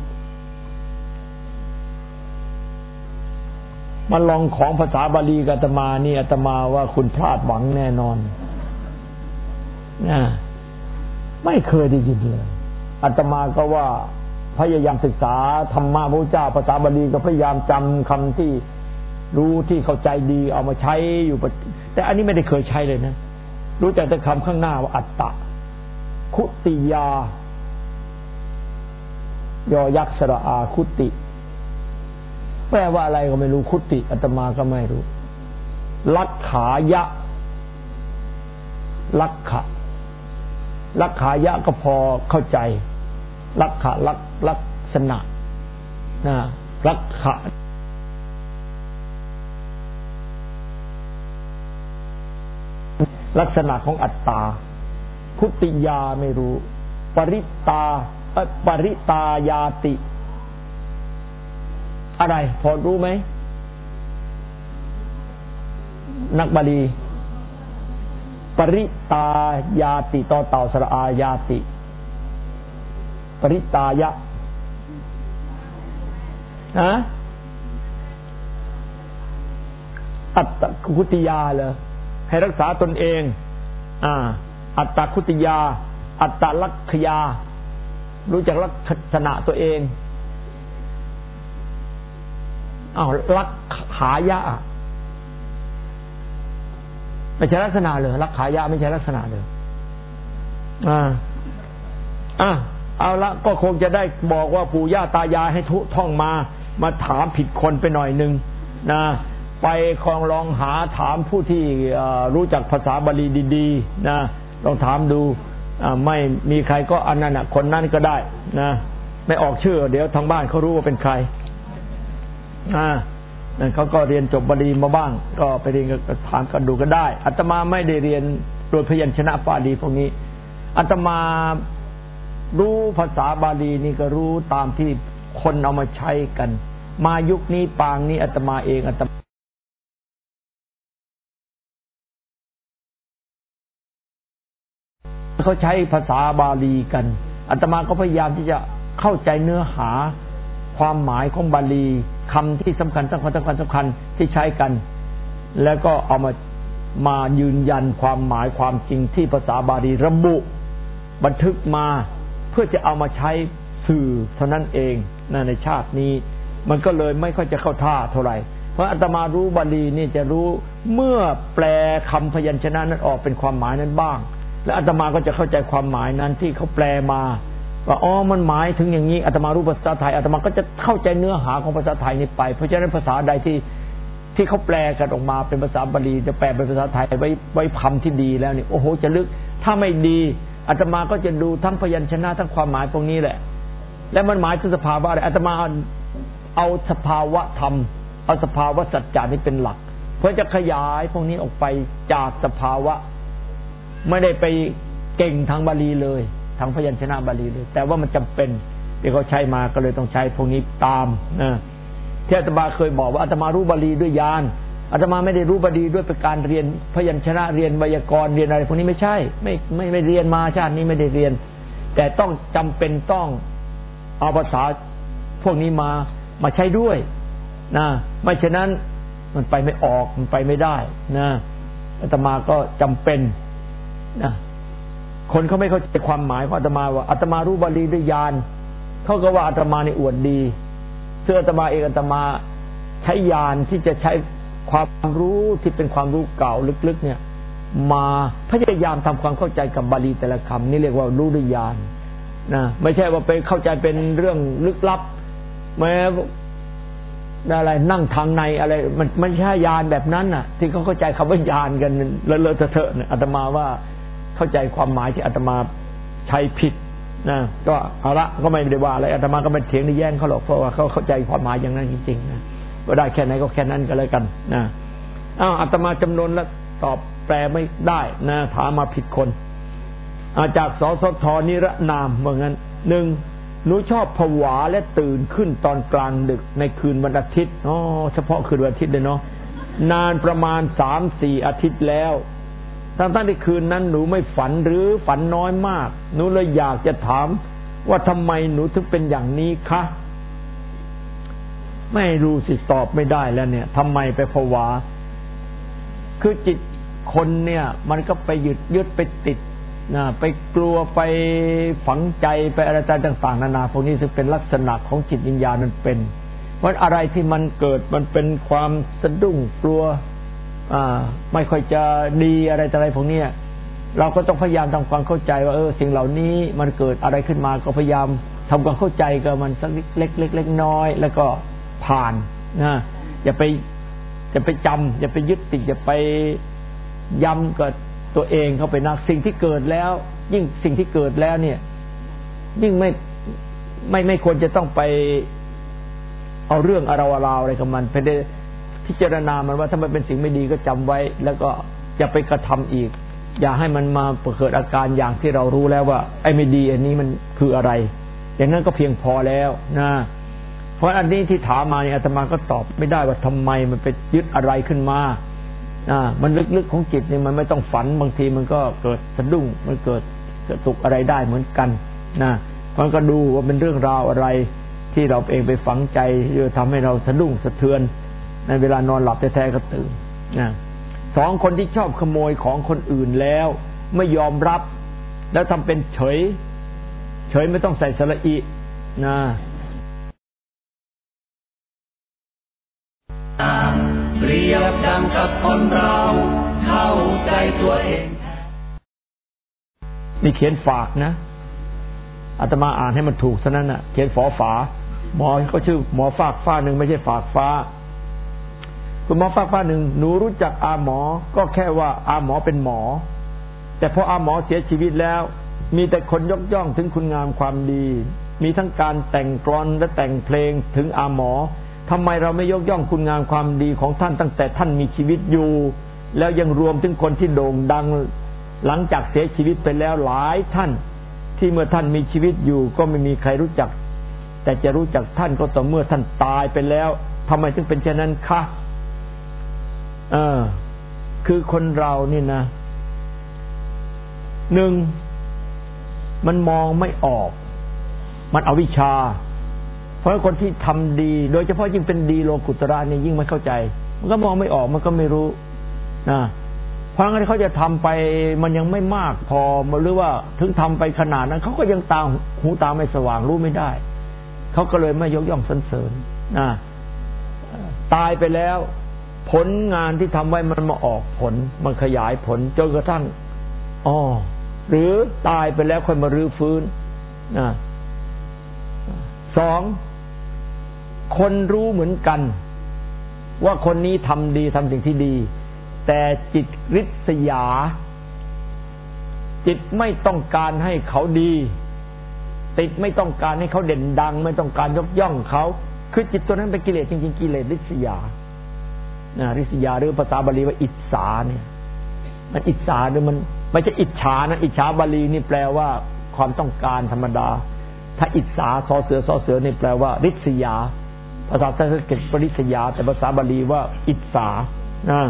มาลองของภาษาบาลีกับอาตมานี่อาตมาว่าคุณพลาดหวังแน่นอนนะไม่เคยได้ยินเลยอาตมาก็ว่าพยายามศึกษาธรรมะพระเจ้าภาษาบาลีก็พยายามจำคำที่รู้ที่เข้าใจดีเอามาใช้อยู่แต่อันนี้ไม่ได้เคยใช้เลยนะรู้จักแต่คำข้างหน้าว่าอัตตะคุติยายอยักษ์สระอาคุติแปลว่าอะไรก็ไม่รู้คุติอาตมาก็ไม่รู้ลักขายะลักขะลักขายะก็พอเข้าใจลักขะลักลักษณะนะลักขะลักษณะของอัตตาคุติยาไม่รู้ปริตาปริตายาติอะไรพอรู้ไหมนักบาลีปริตายาติต่อเต่าสระอายาติปริตายะฮะอัตตคุติยาเหรอให้รักษาตนเองอ่าอัตตคุติยาอัตตลักขยารู้จักลักษณะตัวเองอ้าวลักขายะไม่ใช่ลักษณะเลยลักขายะไม่ใช่ลักษณะเลยอ่าอ่ะเอาละก็คงจะได้บอกว่าปู่ย่าตายายให้ทุท่องมามาถามผิดคนไปหน่อยนึงนะไปคลองลองหาถามผู้ที่รู้จักภาษาบาลีดีๆนะลองถามดูไม่มีใครก็อันนั้นน่ะคนนั้นก็ได้นะไม่ออกชื่อเดี๋ยวทางบ้านเขารู้ว่าเป็นใครอ่าเขาก็เรียนจบบาลีมาบ้างก็ไปเรียนก็ถามกันดูก็ได้อาตมาไม่ได้เรียนโดยพยัญชนะบาลีพวกนี้อาตมารู้ภาษาบาลีนี่ก็รู้ตามที่คนเอามาใช้กันมายุคนี้ปางนี้อาตมาเองอาตมาเขาใช้ภาษาบาลีกันอาตมาก็พยายามที่จะเข้าใจเนื้อหาความหมายของบาลีคำที่สำคัญสำคัญสำคัญสำคัญที่ใช้กันแล้วก็เอามามายืนยันความหมายความจริงที่ภาษาบาลีระบุบันทึกมาเพื่อจะเอามาใช้สื่อเท่านั้นเองนะในชาตินี้มันก็เลยไม่ค่อยจะเข้าท่าเท่าไหร่เพราะอาตมารู้บาลีนี่จะรู้เมื่อแปลคำพยัญชนะนั้นออกเป็นความหมายนั้นบ้างและอาตมาก็จะเข้าใจความหมายนั้นที่เขาแปลมาว่าอ๋อมันหมายถึงอย่างนี้อาตมารู้ภาษาไทยอาตมาก็จะเข้าใจเนื้อหาของภาษาไทยนี้ไปเพราะฉะนั้นภาษาใดที่ที่เขาแปลกันออกมาเป็นภาษาบาลีจะแปลเป็นภาษาไทยไว้ไว้คำที่ดีแล้วนี่โอ้โหจะลึกถ้าไม่ดีอาตมาก็จะดูทั้งพยัญชนะทั้งความหมายพวกนี้แหละและมันหมายถึงสภาวะอะไรอาตมาเอาสภาวะธรรมเอาสภาวะสัจจะนี้เป็นหลักเพื่อจะขยายพวกนี้ออกไปจากสภาวะไม่ได้ไปเก่งทางบาลีเลยทางพยัญชนะบาลีเลยแต่ว่ามันจำเป็นที่เขาใช้มาก็เลยต้องใช้พวกนี้ตามนะที่อาตมาเคยบอกว่าอาตมารู้บาลีด้วยญาณอาตมาไม่ได้รู้บาลีด้วยเป็นการเรียนพยัญชนะเรียนไวยากรณ์เรียนอะไรพวกนี้ไม่ใช่ไม่ไม่ไม่เรียนมาชาตินี้ไม่ได้เรียนแต่ต้องจำเป็นต้องเอาภาษาพวกนี้มามาใช้ด้วยนะไม่ฉะนั้นมันไปไม่ออกมันไปไม่ได้นะอาตมาก็จำเป็นนะคนเขาไม่เข้าใจความหมายของอาตมาว่าอาตมารู้บาลีด้วยญาณเขาก็ว่าอาตมาในอวดดีซึ่งอาตมาเองอาตมาใช้ญาณที่จะใช้ความรู้ที่เป็นความรู้เก่าลึกๆเนี่ยมาพยายามทำความเข้าใจกับบาลีแต่ละคำนี่เรียกว่ารู้ด้วยญาณนะไม่ใช่ว่าไปเข้าใจเป็นเรื่องลึกลับแม้อะไรนั่งทางในอะไรมันไม่ใช่ญาณแบบนั้นน่ะที่เขาเข้าใจคำว่าญาณกันเลอะๆเทอะๆเนี่ยอาตมาว่าเข้าใจความหมายที่อาตมาใช้ผิดนะก็เอาละก็ไม่ได้ว่าอะไรอาตมาก็ไม่เถียงในแย่งเขาหรอกเพราะว่าเขาเข้าใจความหมายอย่างนั้นจริงๆนะก็ได้แค่ไหนก็แค่นั้นก็แล้วกันนะอ้าวอาตมาจำนวนแล้วตอบแปลไม่ได้นะถามมาผิดคนอาจากสสทนิรนามว่างั้นหนึ่งหนูชอบผวาและตื่นขึ้นตอนกลางดึกในคืนวันอาทิตย์อ๋อเฉพาะคืนวันอาทิตย์เลยเนาะนานประมาณสามสี่อาทิตย์แล้วทั้งๆที่คืนนั้นหนูไม่ฝันหรือฝันน้อยมากหนูเลยอยากจะถามว่าทำไมหนูถึงเป็นอย่างนี้คะไม่รู้สิตอบไม่ได้แล้วเนี่ยทำไมไปผวาคือจิตคนเนี่ยมันก็ไปยึดยึดไปติดนะไปกลัวไปฝังใจไปอะไรต่างๆนานาพวกนี้ซึ่งเป็นลักษณะของจิตวิญญาณมันเป็นว่าอะไรที่มันเกิดมันเป็นความสะดุ้งกลัวอ่าไม่ค่อยจะดีอะไรอะไรพวกนี้เราก็ต้องพยายามทำความเข้าใจว่าเออสิ่งเหล่านี้มันเกิดอะไรขึ้นมาก็พยายามทำความเข้าใจกับมันสักเล็กเล็กเล็กน้อยแล้วก็ผ่านนะอย่าไปอย่าไปจำอย่าไปยึดติดอย่าไปย้ำกับตัวเองเข้าไปนักสิ่งที่เกิดแล้วยิ่งสิ่งที่เกิดแล้วเนี่ยยิ่งไม่ไม่ไม่ควรจะต้องไปเอาเรื่องอะไรราวอะไรกับมันไปได้พิจารณามันว่าถ้ามันเป็นสิ่งไม่ดีก็จำไว้แล้วก็อย่าไปกระทำอีกอย่าให้มันมาเกิดอาการอย่างที่เรารู้แล้วว่าไอ้ไม่ดีอันนี้มันคืออะไรอย่างนั้นก็เพียงพอแล้วนะเพราะอันนี้ที่ถามมาเนี่ยอาตมาก็ตอบไม่ได้ว่าทำไมมันไปยึดอะไรขึ้นมาอ่ามันลึกๆของจิตเนี่ยมันไม่ต้องฝันบางทีมันก็เกิดสะดุ้งมันเกิดเกิดตุกอะไรได้เหมือนกันนะมันก็ดูว่าเป็นเรื่องราวอะไรที่เราเองไปฝังใจจะทำให้เราสะดุ้งสะเทือนในเวลานอนหลับแท้ๆก็ตื่นนะสองคนที่ชอบขโมยของคนอื่นแล้วไม่ยอมรับแล้วทำเป็นเฉยเฉยไม่ต้องใส่สระอินะเปรียบดังกับคนเราเข้าใจตัวเองนี่เขียนฝากนะอาตมาอ่านให้มันถูกซะนั้นน่ะเขียนฝอฝาหมอก็ชื่อหมอฝากฟ้าหนึ่งไม่ใช่ฝากฟ้าคุณหมอฝากฟ้าหนึ่งหนูรู้จักอาหมอก็แค่ว่าอาหมอเป็นหมอแต่พออาหมอเสียชีวิตแล้วมีแต่คนยกย่องถึงคุณงามความดีมีทั้งการแต่งกลอนและแต่งเพลงถึงอาหมอทำไมเราไม่ยกย่องคุณงามความดีของท่านตั้งแต่ท่านมีชีวิตอยู่แล้วยังรวมถึงคนที่โด่งดังหลังจากเสียชีวิตไปแล้วหลายท่านที่เมื่อท่านมีชีวิตอยู่ก็ไม่มีใครรู้จักแต่จะรู้จักท่านก็ต่อเมื่อท่านตายไปแล้วทำไมถึงเป็นเช่นนั้นคะเออคือคนเรานี่นะหนึ่งมันมองไม่ออกมันอวิชชาเพราะคนที่ทำดีโดยเฉพาะยิ่งเป็นดีโลกุตระเนี่ยยิ่งไม่เข้าใจมันก็มองไม่ออกมันก็ไม่รู้นะเพราะงั้นเขาจะทำไปมันยังไม่มากพอหรือว่าถึงทำไปขนาดนั้นเขาก็ยังตาหูตาไม่สว่างรู้ไม่ได้เขาก็เลยไม่ยกย่องสรรเสริญนะตายไปแล้วผลงานที่ทำไว้มันมาออกผลมันขยายผลจนกระทั่งอ๋อหรือตายไปแล้วค่อยมารื้อฟื้นนะสองคนรู้เหมือนกันว่าคนนี้ทำดีทำสิ่งที่ดีแต่จิตริษยาจิตไม่ต้องการให้เขาดีติดไม่ต้องการให้เขาเด่นดังไม่ต้องการยกย่องเขาคือจิตตัวนั้นเป็นกิเลสจริงๆกิเลสริษยานะริษยาหรือภาษาบาลีว่าอิจฉาเนี่ยมันอิจฉาหรือมันไม่ใช่อิจฉานะอิจฉาบาลีนี่แปลว่าความต้องการธรรมดาถ้าอิจฉาซอเสือซอเสือนี่แปลว่าริษยาภาษาสันสกฤตริษยาแต่ภาษาบาลีว่าอิจฉานะ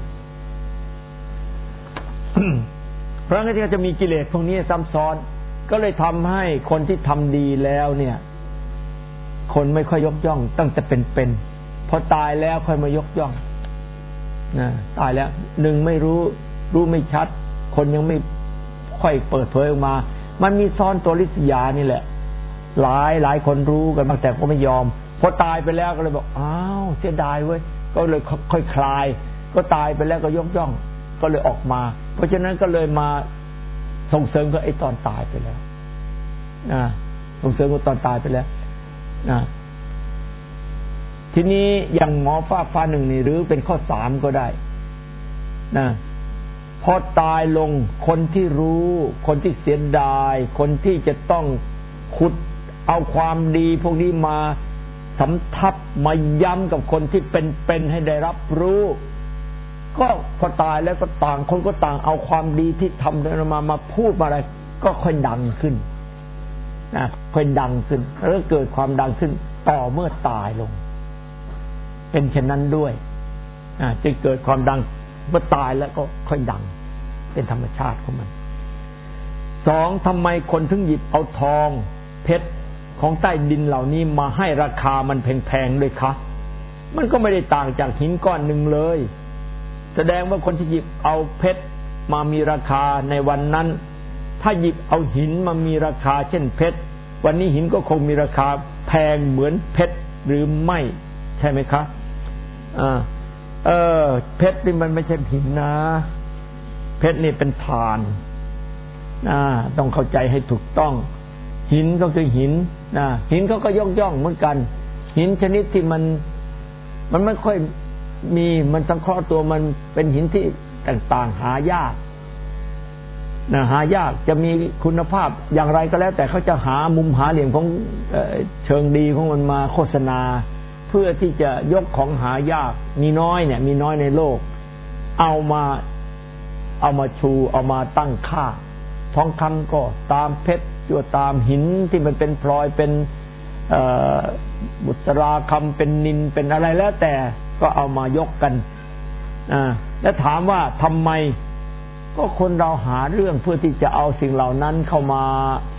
เพราะงั้นที่จะมีกิเลสพวกนี้ซ้ำซ้อนก็เลยทำให้คนที่ทำดีแล้วเนี่ยคนไม่ค่อยยกย่องตั้งแต่เป็นๆพอตายแล้วค่อยมายกย่องนะตายแล้วหนึ่งไม่รู้รู้ไม่ชัดคนยังไม่ค่อยเปิดเผยออกมามันมีซ้อนตัวริษยานี่แหละหลายหลายคนรู้กันบางแต่ก็ไม่ยอมพอตายไปแล้วก็เลยบอกอ้าวเสียดายเว้ยก็เลยค่อยคลายก็ตายไปแล้วก็ยกย่องก็เลยออกมาเพราะฉะนั้นก็เลยมาส่งเสริมกับไอ้ตอนตายไปแล้วนะส่งเสริมกับตอนตายไปแล้วนะทีนี้อย่างหมอฟ้าฟ้าหนึ่งนี่หรือเป็นข้อสามก็ได้นะพอตายลงคนที่รู้คนที่เสียดายคนที่จะต้องขุดเอาความดีพวกนี้มาสำทับมาย้ำกับคนที่เป็นๆให้ได้รับรู้ก็พอตายแล้วก็ต่างคนก็ต่างเอาความดีที่ทำนั้นมามาพูดมาอะไรก็ค่อยดังขึ้นนะค่อยดังขึ้นแล้วเกิดความดังขึ้นต่อเมื่อตายลงเป็นเช่นนั้นด้วยจึงเกิดความดังเมื่อตายแล้วก็ค่อยดังเป็นธรรมชาติของมันสองทำไมคนถึงหยิบเอาทองเพชรของใต้ดินเหล่านี้มาให้ราคามันแพงๆด้วยคะมันก็ไม่ได้ต่างจากหินก้อนหนึ่งเลยแสดงว่าคนที่หยิบเอาเพชรมามีราคาในวันนั้นถ้าหยิบเอาหินมามีราคาเช่นเพชรวันนี้หินก็คงมีราคาแพงเหมือนเพชรหรือไม่ใช่ไหมคะอ่าเออเพชรนี่มันไม่ใช่หินนะเพชรนี่เป็นฐานนะต้องเข้าใจให้ถูกต้องหินก็คือหินนะหินเขาก็ยกย่องเหมือนกันหินชนิดที่มันมันไม่ค่อยมีมันสังเคราะห์ตัวมันเป็นหินที่ต่างๆหายากนะหายากจะมีคุณภาพอย่างไรก็แล้วแต่เขาจะหามุมหาเหลี่ยมของเชิงดีของมันมาโฆษณาเพื่อที่จะยกของหายากมีน้อยเนี่ยมีน้อยในโลกเอามาเอามาชูเอามาตั้งค่าทองคำก็ตามเพชรจั่วตามหินที่มันเป็นพลอยเป็นบุษราคำเป็นนิลเป็นอะไรแล้วแต่ก็เอามายกกันอ่าแล้วถามว่าทำไมก็คนเราหาเรื่องเพื่อที่จะเอาสิ่งเหล่านั้นเข้ามา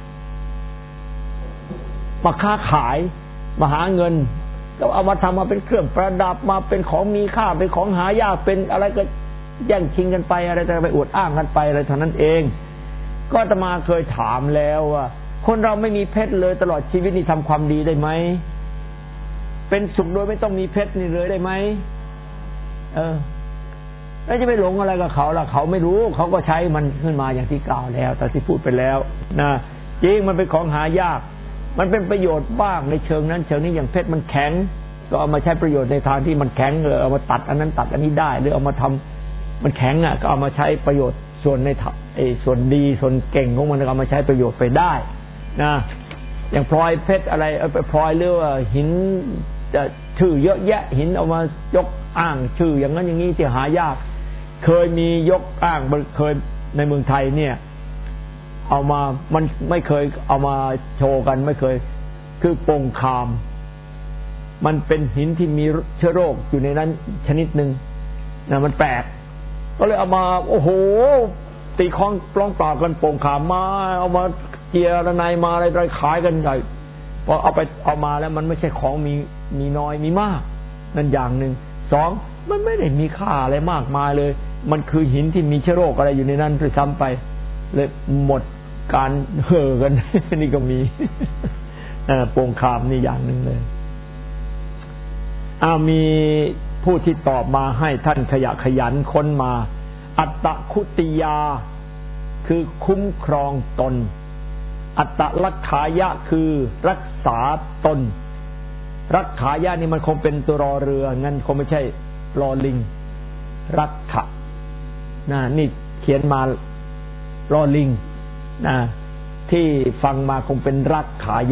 มาค้าขายมาหาเงินก็เอามาทำมาเป็นเครื่องประดับมาเป็นของมีค่าเป็นของหายากเป็นอะไรก็แย่งชิงกันไปอะไรแต่ไปอวดอ้างกันไปอะไรเท่านั้นเองก็อาตมาเคยถามแล้วว่าคนเราไม่มีเพชรเลยตลอดชีวิตนี่ทำความดีได้ไหมเป็นสุขโดยไม่ต้องมีเพชรนี่เลยได้ไหมเออแล้วจะไปหลงอะไรกับเขาล่ะเขาไม่รู้เขาก็ใช้มันขึ้นมาอย่างที่กล่าวแล้วแต่ที่พูดไปแล้วนะจริงมันเป็นของหายากมันเป็นประโยชน์บ้างในเชิงนั้นเชิงนี้อย่างเพชรมันแข็งก็เอามาใช้ประโยชน์ในทางที่มันแข็งเออเอามาตัดอันนั้นตัดอันนี้ได้หรือเอามาทำมันแข็งอ่ะก็เอามาใช้ประโยชน์ส่วนในไอ้ส่วนดีส่วนเก่งของมันก็เอามาใช้ประโยชน์ไปได้นะอย่างพลอยเพชรอะไรเอาไปพลอยหรือว่าหินจะชื่อเยอะแยะหินเอามายกอ้างชื่ออย่างนั้นอย่างนี้ที่หายากเคยมียกอ้างเคยในเมืองไทยเนี่ยเอามามันไม่เคยเอามาโชว์กันไม่เคยคือโป่งคามมันเป็นหินที่มีเชื้อโรคอยู่ในนั้นชนิดหนึ่งนะมันแปลกก็เลยเอามาโอ้โหตีคล้องปล้องปากกันโป่งคามมาเอามาเจียระไนมาอะไรอะไรขายกันใหญ่พอเอาไปเอามาแล้วมันไม่ใช่ของมีมีน้อยมีมากนั่นอย่างหนึ่งสองมันไม่ได้มีค่าอะไรมากมายเลยมันคือหินที่มีเชื้อโรคอะไรอยู่ในนั้นด้วยซ้ำไปเลยหมดการเห่อกันนี่ก็มีโป่งคามนี่อย่างหนึ่งเลยอ้ามีผู้ที่ตอบมาให้ท่านขยะขยันค้นมาอัตตคุติยาคือคุ้มครองตนอัตตลักขายะคือรักษาตนรักขายะนี่มันคงเป็นตัวรอเรืองั้นคงไม่ใช่รอลิงรักขะนะนี่เขียนมารอลิงนะที่ฟังมาคงเป็นรักขายะ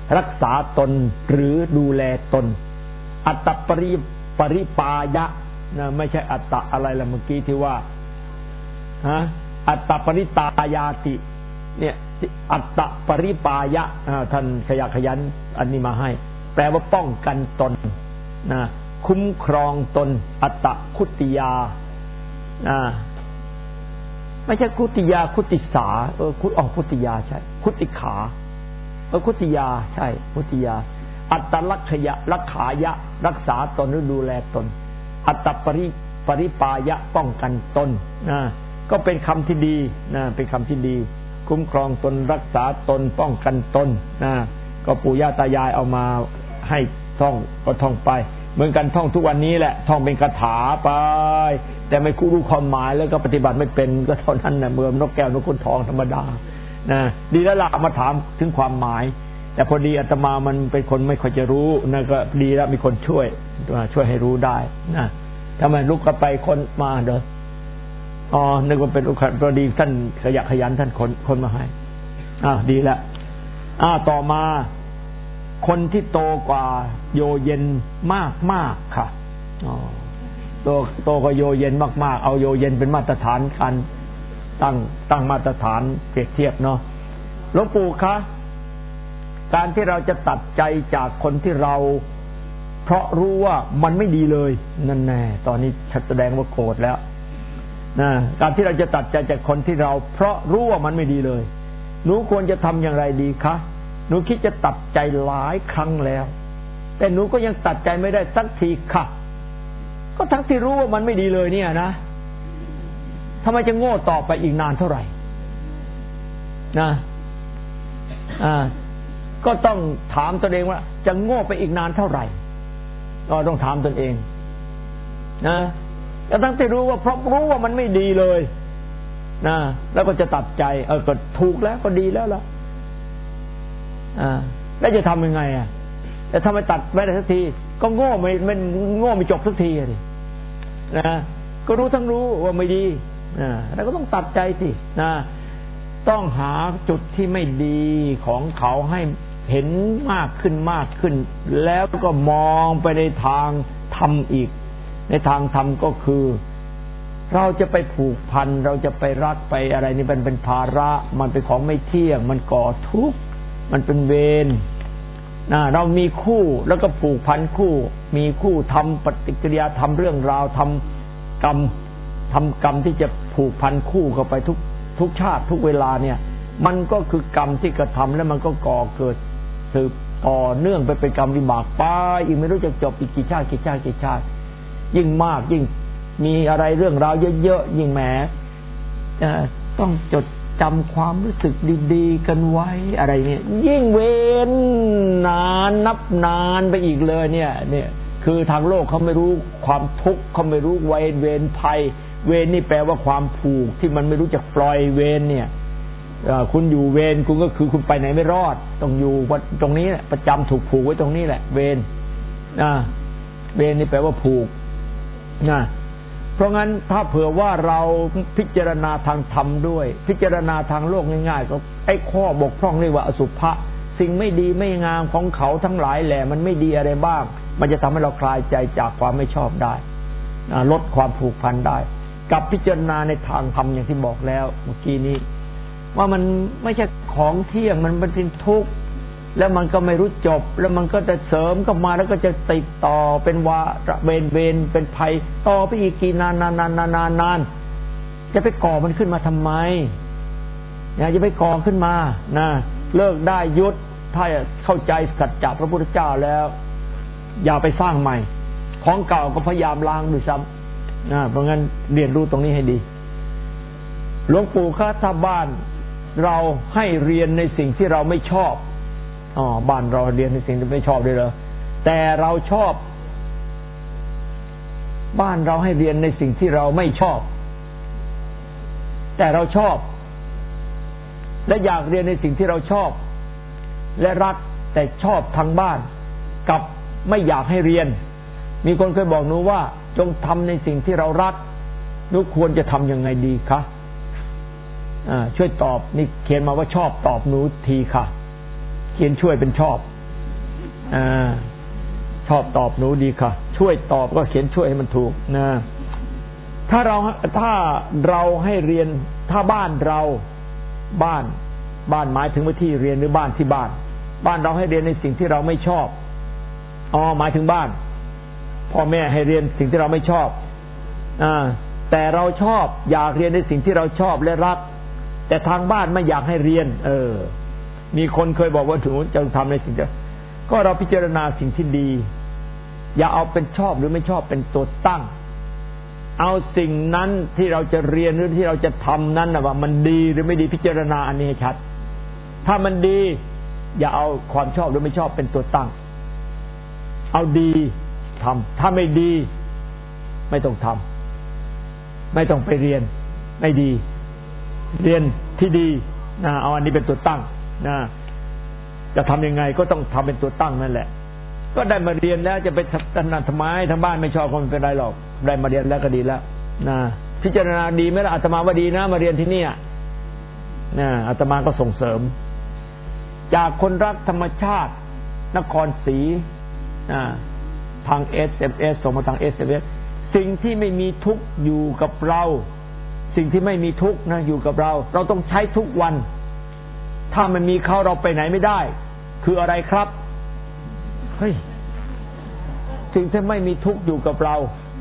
รักษาตนหรือดูแลตนอัตตปริปริปายะนะไม่ใช่อัตตะอะไรละเมื่อกี้ที่ว่าฮะอัตตปริตายาติเนี่ยอัตตปริปายะท่านขยักขยันอันนี้มาให้แปลว่าป้องกันตนนะคุ้มครองตนอัตตคุติยานะไม่ใช่คุติยาคุติสาเออคุอ๋อคุติยาใช่คุติขาเออคุติยาใช่คุติยาอัตตลักขยะรักขายะรักษาตนหรือดูแลตนอัตตปริปริปายะป้องกันตนนะก็เป็นคำที่ดีนะเป็นคำที่ดีคุ้มครองตนรักษาตนป้องกันตนนะก็ปู่ย่าตายายเอามาให้ท่องก็ท่องไปเหมือนกันท่องทุกวันนี้แหละท่องเป็นคาถาไปแต่ไม่รู้ความหมายแล้วก็ปฏิบัติไม่เป็นก็เท่านั้นนะเมื่อนกแก้วนกขุนทองธรรมดานะดีแล้วล่ะมาถามถึงความหมายแต่พอดีอาตมามันเป็นคนไม่ค่อยจะรู้นะก็ดีแล้วมีคนช่วยช่วยให้รู้ได้นะทำไมลุกกันไปคนมาเด้ออ๋อนึกว่าเป็นอุคพอดีท่านขยักขยันท่านคนคนมาให้อ่าดีแล้วอ่าต่อมาคนที่โตกว่าโยเย็นมากมากค่ะอ๋อโตโตกว่าโยเย็นมากมากเอาโยเย็นเป็นมาตรฐานการตั้งตั้งมาตรฐานเปรียบเทียบเนาะหลวงปู่คะการที่เราจะตัดใจจากคนที่เราเพราะรู้ว่ามันไม่ดีเลยนั่นแน่ตอนนี้ชัดแสดงว่าโกรธแล้วนะการที่เราจะตัดใจจากคนที่เราเพราะรู้ว่ามันไม่ดีเลยหนูควรจะทำอย่างไรดีคะหนูคิดจะตัดใจหลายครั้งแล้วแต่หนูก็ยังตัดใจไม่ได้สักทีค่ะก็ทั้งที่รู้ว่ามันไม่ดีเลยเนี่ยนะทำไมจะโง่ต่อไปอีกนานเท่าไหร่นะอ่าก็ต้องถามตนเองว่าจะโง่ไปอีกนานเท่าไหร่ก็ต้องถามตนเองนะแต่ทั้งที่รู้ว่าเพราะรู้ว่ามันไม่ดีเลยนะแล้วก็จะตัดใจเออก็ถูกแล้วก็ดีแล้วล่ะอ่าแล้วจะทำยังไงอ่ะแต่ทำไมตัดไม่ได้สักทีก็โง่ไม่ไม่โง่ไม่จบสักทีเลยนะก็รู้ทั้งรู้ว่าไม่ดีนะแล้วก็ต้องตัดใจสินะต้องหาจุดที่ไม่ดีของเขาให้เห็นมากขึ้นมากขึ้นแล้วก็มองไปในทางธรรมอีกในทางธรรมก็คือเราจะไปผูกพันเราจะไปรักไปอะไรนี่มันเป็นภาระมันเป็นของไม่เที่ยงมันก่อทุกข์มันเป็นเวรนะเรามีคู่แล้วก็ผูกพันคู่มีคู่ทำปฏิกิริยาทำเรื่องราวทำกรรมทำกรรมที่จะผูกพันคู่เข้าไปทุกทุกชาติทุกเวลาเนี่ยมันก็คือกรรมที่กระทำแล้วมันก็ก่อเกิดสืบต่อเนื่องไปเป็นกรรมวิบากไปอีกไม่รู้จะจบอีกกี่ชาติกี่ชาติกี่ชาติยิ่งมากยิ่งมีอะไรเรื่องราวเยอะๆยิ่งแหมต้องจดจำความรู้สึกดีๆกันไว้อะไรเนี่ยยิ่งเว้นนานนับนานไปอีกเลยเนี่ยเนี่ยคือทางโลกเขาไม่รู้ความทุกข์เขาไม่รู้เวรเวรภัยเวรนี่แปลว่าความผูกที่มันไม่รู้จักปล่อยเวรเนี่ยคุณอยู่เวรคุณก็คือคุณไปไหนไม่รอดต้องอยู่ตรงนี้แหละประจำถูกผูกไว้ตรงนี้แหละเวรนะเวรนี่แปลว่าผูกนะเพราะงั้นถ้าเผื่อว่าเราพิจารณาทางธรรมด้วยพิจารณาทางโลกง่ายๆก็ไอ้ข้อบกพร่องเรียกว่าอสุภะสิ่งไม่ดีไม่งามของเขาทั้งหลายแหละมันไม่ดีอะไรบ้างมันจะทำให้เราคลายใจจากความไม่ชอบได้ลดความผูกพันได้กับพิจารณาในทางธรรมอย่างที่บอกแล้วเมื่อกี้นี้ว่ามันไม่ใช่ของเที่ยงมันเป็นทุกข์แล้วมันก็ไม่รู้จบแล้วมันก็จะเสริมเข้ามาแล้วก็จะติดต่อเป็นวาระเวรเวรเป็นภัยต่อไปอีกกี่นานนานนานนานนานจะไปก่อมันขึ้นมาทำไมอย่าจะไปก่อขึ้นมานะเลิกได้ยุดถ้าเข้าใจสัจจะพระพุทธเจ้าแล้วอย่าไปสร้างใหม่ของเก่าก็พยายามล้างด้วยซ้ำนะเพราะงั้นเรียนรู้ตรงนี้ให้ดีหลวงปู่คะถ้าบ้านเราให้เรียนในสิ่งที่เราไม่ชอบอ๋อบ้านเราเรียนในสิ่งที่ไม่ชอบด้วยเหรอแต่เราชอบบ้านเราให้เรียนในสิ่งที่เราไม่ชอบแต่เราชอบและอยากเรียนในสิ่งที่เราชอบและรักแต่ชอบทางบ้านกับไม่อยากให้เรียนมีคนเคยบอกหนูว่าจงทำในสิ่งที่เรารักหนูควรจะทำยังไงดีคะช่วยตอบนี่เขียนมาว่าชอบตอบหนูทีค่ะเขียนช่วยเป็นชอบอ่าชอบตอบหนูดีค่ะช่วยตอบก็เขียนช่วยให้มันถูกนะถ้าเราถ้าเราให้เรียนถ้าบ้านเราบ้านบ้านหมายถึงว่าที่เรียนหรือบ้านที่บ้านบ้านเราให้เรียนในสิ่งที่เราไม่ชอบอ๋อหมายถึงบ้านพ่อแม่ให้เรียนสิ่งที่เราไม่ชอบอ่าแต่เราชอบอยากเรียนในสิ่งที่เราชอบและรักแต่ทางบ้านไม่อยากให้เรียนเออมีคนเคยบอกว่าถึงจะทำในสิ่งที่ก็เราพิจารณาสิ่งที่ดีอย่าเอาเป็นชอบหรือไม่ชอบเป็นตัวตั้งเอาสิ่งนั้นที่เราจะเรียนหรือที่เราจะทำนั้นนะว่ามันดีหรือไม่ดีพิจารณาอันนี้ให้ชัดถ้ามันดีอย่าเอาความชอบหรือไม่ชอบเป็นตัวตั้งเอาดีทำถ้าไม่ดีไม่ต้องทำไม่ต้องไปเรียนไม่ดีเรียนที่ดีนะเอาอันนี้เป็นตัวตั้งนะจะทำยังไงก็ต้องทำเป็นตัวตั้งนั่นแหละก็ได้มาเรียนแล้วจะไปทำนั่นทำไมทางบ้านไม่ชอบก็ไม่เป็นไรหรอกได้มาเรียนแล้วก็ดีแล้วนะพิจารณาดีไหมล่ะอาตมาว่าดีนะมาเรียนที่นี่นะอาตมาก็ส่งเสริมจากคนรักธรรมชาตินครศรีทาง เอส เอ็ม เอส ส่งมาทาง เอส เอ็ม เอส สิ่งที่ไม่มีทุกข์อยู่กับเราสิ่งที่ไม่มีทุกข์นะอยู่กับเราเราต้องใช้ทุกวันถ้ามันมีเขาเราไปไหนไม่ได้คืออะไรครับเฮ้ยสิ่งที่ไม่มีทุกข์อยู่กับเรา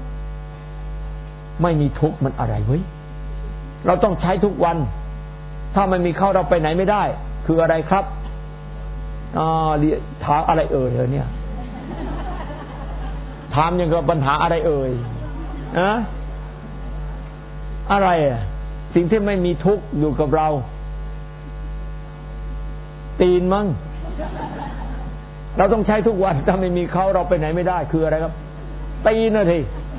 ไม่มีทุกข์มันอะไรเว้ยเราต้องใช้ทุกวันถ้ามันมีเขาเราไปไหนไม่ได้คืออะไรครับอ่าถามอะไรเอ่ยเนี่ยถามอย่างกับปัญหาอะไรเอ่ยนะอะไรอ่ะสิ่งที่ไม่มีทุกข์อยู่กับเราตีนมั้งเราต้องใช้ทุกวันถ้าไม่มีเขาเราไปไหนไม่ได้คืออะไรครับตีนนะที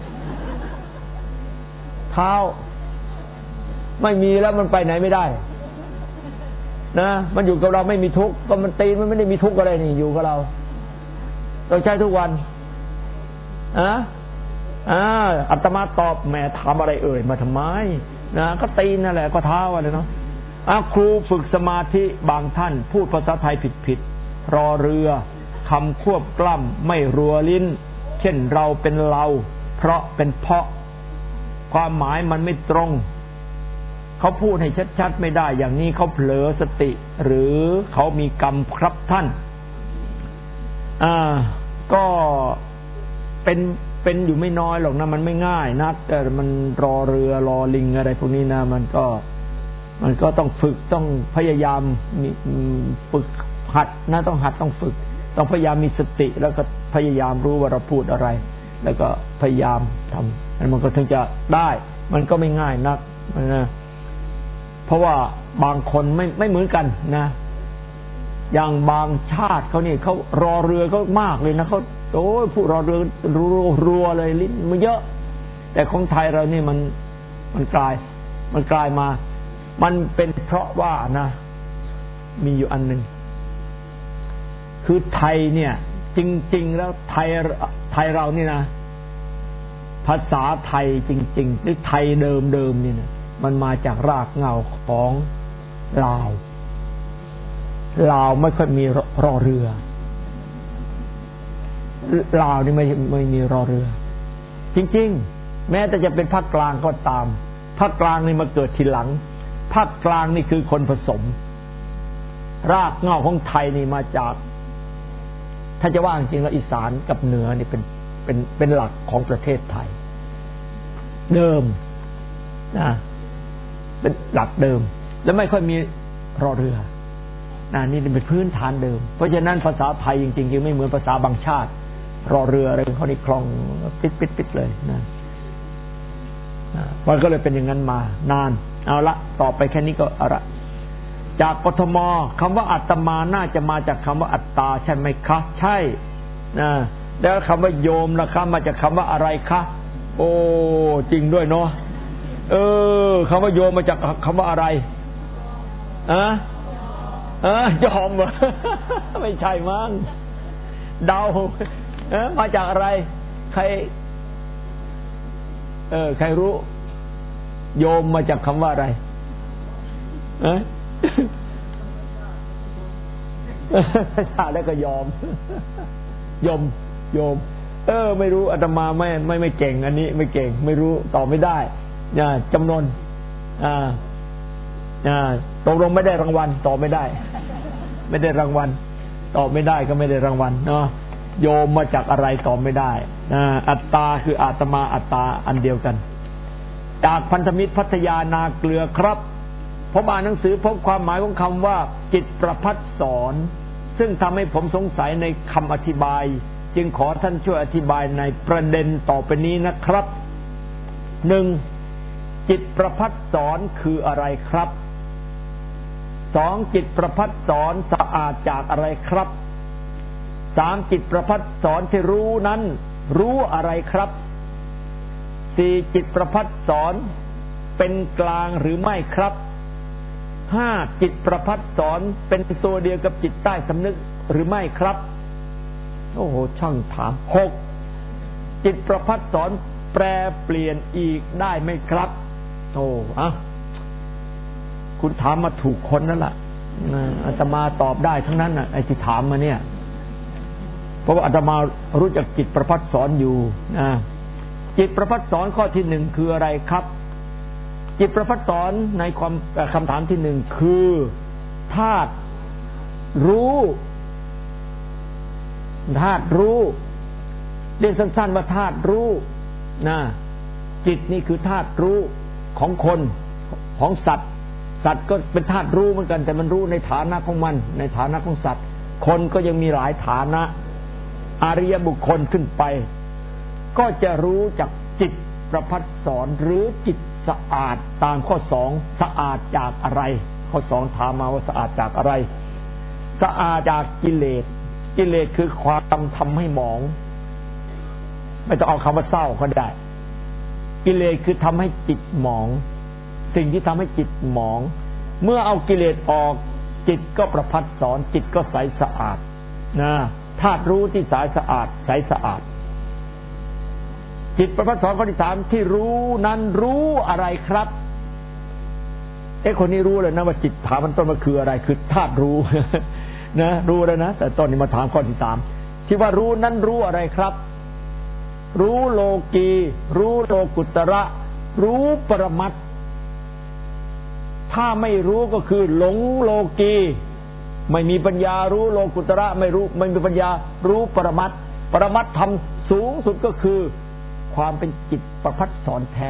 เท้าไม่มีแล้วมันไปไหนไม่ได้นะมันอยู่กับเราไม่มีทุกข์ก็มันตีนมันไม่ได้มีทุกข์อะไรนี่อยู่กับเราเราใช้ทุกวันอะอ่าอาตมาตอบแหมถามอะไรเอ่ยมาทำไมนะก็ตีนนั่นแหละก็เท้าอะไรเนาะอ่ะครูฝึกสมาธิบางท่านพูดภาษาไทยผิดๆรอเรือคำควบกล้ำไม่รัวลิ้นเช่นเราเป็นเราเพราะเป็นเพราะความหมายมันไม่ตรงเขาพูดให้ชัดๆไม่ได้อย่างนี้เขาเผลอสติหรือเขามีกรรมครับท่านอ่าก็เป็นเป็นอยู่ไม่น้อยหรอกนะมันไม่ง่ายนักแต่มันรอเรือรอลิงอะไรพวกนี้นะมันก็มันก็ต้องฝึกต้องพยายามมีฝึกหัดนะต้องหัดต้องฝึกต้องพยายามมีสติแล้วก็พยายามรู้ว่าเราพูดอะไรแล้วก็พยายามทำมันก็ถึงจะได้มันก็ไม่ง่ายนักนะเพราะว่าบางคนไม่ไม่เหมือนกันนะอย่างบางชาติเขาเนี่ยเขารอเรือเขามากเลยนะเขาโอ้ยพูดรอเรือรัวๆเลยลิ้นมันเยอะแต่ของไทยเรานี่มันมันกลายมันกลายมามันเป็นเพราะว่านะมีอยู่อันหนึ่งคือไทยเนี่ยจริงๆแล้วไทยไทยเรานี่นะภาษาไทยจริงๆหรือไทยเดิมๆนี่นะมันมาจากรากเหง้าของลาวลาวไม่ค่อยมีรอเรือลาวนี่ไม่ไม่มีรอเรือจริงๆแม้แต่จะเป็นภาคกลางก็ตามภาคกลางนี่มาเกิดทีหลังภาคกลางนี่คือคนผสมรากเหง้าของไทยนี่มาจากถ้าจะว่าจริงๆแล้วอีสานกับเหนือนี่เป็นเป็นเป็นหลักของประเทศไทยเดิมนะเป็นหลักเดิมแล้วไม่ค่อยมีรอเรือนะนี่เป็นพื้นฐานเดิมเพราะฉะนั้นภาษาไทยจริงๆยังไม่เหมือนภาษาบางชาติรอเรืออะไรเขานี่คล่องปิดๆๆเลยนะมันก็เลยเป็นอย่างนั้นมานานเอาละต่อไปแค่นี้ก็เอาละจากกทมคำว่าอัตมาน่าจะมาจากคำว่าอัตตาใช่ไหมคะใช่นะแล้วคำว่าโยมล่ะคะมาจากคำว่าอะไรคะโอ้จริงด้วยเนาะเออคำว่าโยมมาจากคำว่าอะไรอะเออยอมเหรอไม่ใช่มั้งเดาเออมาจากอะไรใครเออใครรู้โยมมาจากคำว่าอะไรเออชาแล้วก็ยอมยอมโยมเออไม่รู้อาตมาไม่ไม่ไม่เก่งอันนี้ไม่เก่งไม่รู้ตอบไม่ได้เนี่ยจำนวนอ่าอ่าตกลงไม่ได้รางวัลตอบไม่ได้ไม่ได้รางวัลตอบไม่ได้ก็ไม่ได้รางวัลเนาะโยมมาจากอะไรตอบไม่ได้อ่าอัตตาคืออาตมาอัตตาอันเดียวกันจากพันธมิตรพัทยานาเกลือครับผมอ่านหนังสือพบความหมายของคำว่าจิตประภัสสรซึ่งทำให้ผมสงสัยในคำอธิบายจึงขอท่านช่วยอธิบายในประเด็นต่อไปนี้นะครับหนึ่งจิตประภัสสรคืออะไรครับสองจิตประภัสสรสะอาดจากอะไรครับสามจิตประภัสสรที่รู้นั้นรู้อะไรครับสี่จิตประภัสสรเป็นกลางหรือไม่ครับห้าจิตประภัสสรเป็นตัวเดียวกับจิตใต้สำนึกหรือไม่ครับโอ้โหช่างถามหกจิตประภัสสรแปรเปลี่ยนอีกได้ไหมครับโอ้อะคุณถามมาถูกคนนั่นแหละอาตมาตอบได้ทั้งนั้นน่ะไอ้ที่ถามมาเนี่ยเพราะว่าอาตมารู้จักจิตประภัสสรอยู่นะจิตประภัสสรข้อที่หนึ่งคืออะไรครับจิตประภัสสรในความคำถามที่หนึ่งคือธาตุรู้ธาตุรู้เรียกสั้นๆว่าธาตุรู้นะจิตนี่คือธาตุรู้ของคนของสัตว์สัตว์ก็เป็นธาตุรู้เหมือนกันแต่มันรู้ในฐานะของมันในฐานะของสัตว์คนก็ยังมีหลายฐานะอริยบุคคลขึ้นไปก็จะรู้จากจิตประภัสสรหรือจิตสะอาดตามข้อสองสะอาดจากอะไรข้อสองถามมาว่าสะอาดจากอะไรสะอาดจากกิเลสกิเลสคือความทำให้หมองไม่ต้องเอาคำว่าเศร้าก็ได้กิเลสคือทำให้จิตหมองสิ่งที่ทำให้จิตหมองเมื่อเอากิเลสออกจิตก็ประภัสสรจิตก็ใสสะอาดนะธาตุรู้ที่ใสสะอาดใสสะอาดจิตประภัสสรข้อที่สามที่รู้นั้นรู้อะไรครับเอ้คนนี้รู้เลยนะว่าจิตถามมันต้นมาคืออะไรคือธาตุรู้นะรู้แล้วนะแต่ตอนนี้มาถามข้อที่สามที่ว่ารู้นั้นรู้อะไรครับรู้โลกีรู้โลกุตระรู้ปรมัตถ์ถ้าไม่รู้ก็คือหลงโลกีไม่มีปัญญารู้โลกุตระไม่รู้ไม่มีปัญญารู้ปรมัตถ์ปรมัตถ์ธรรมสูงสุดก็คือความเป็นจิตประภัสสรแท้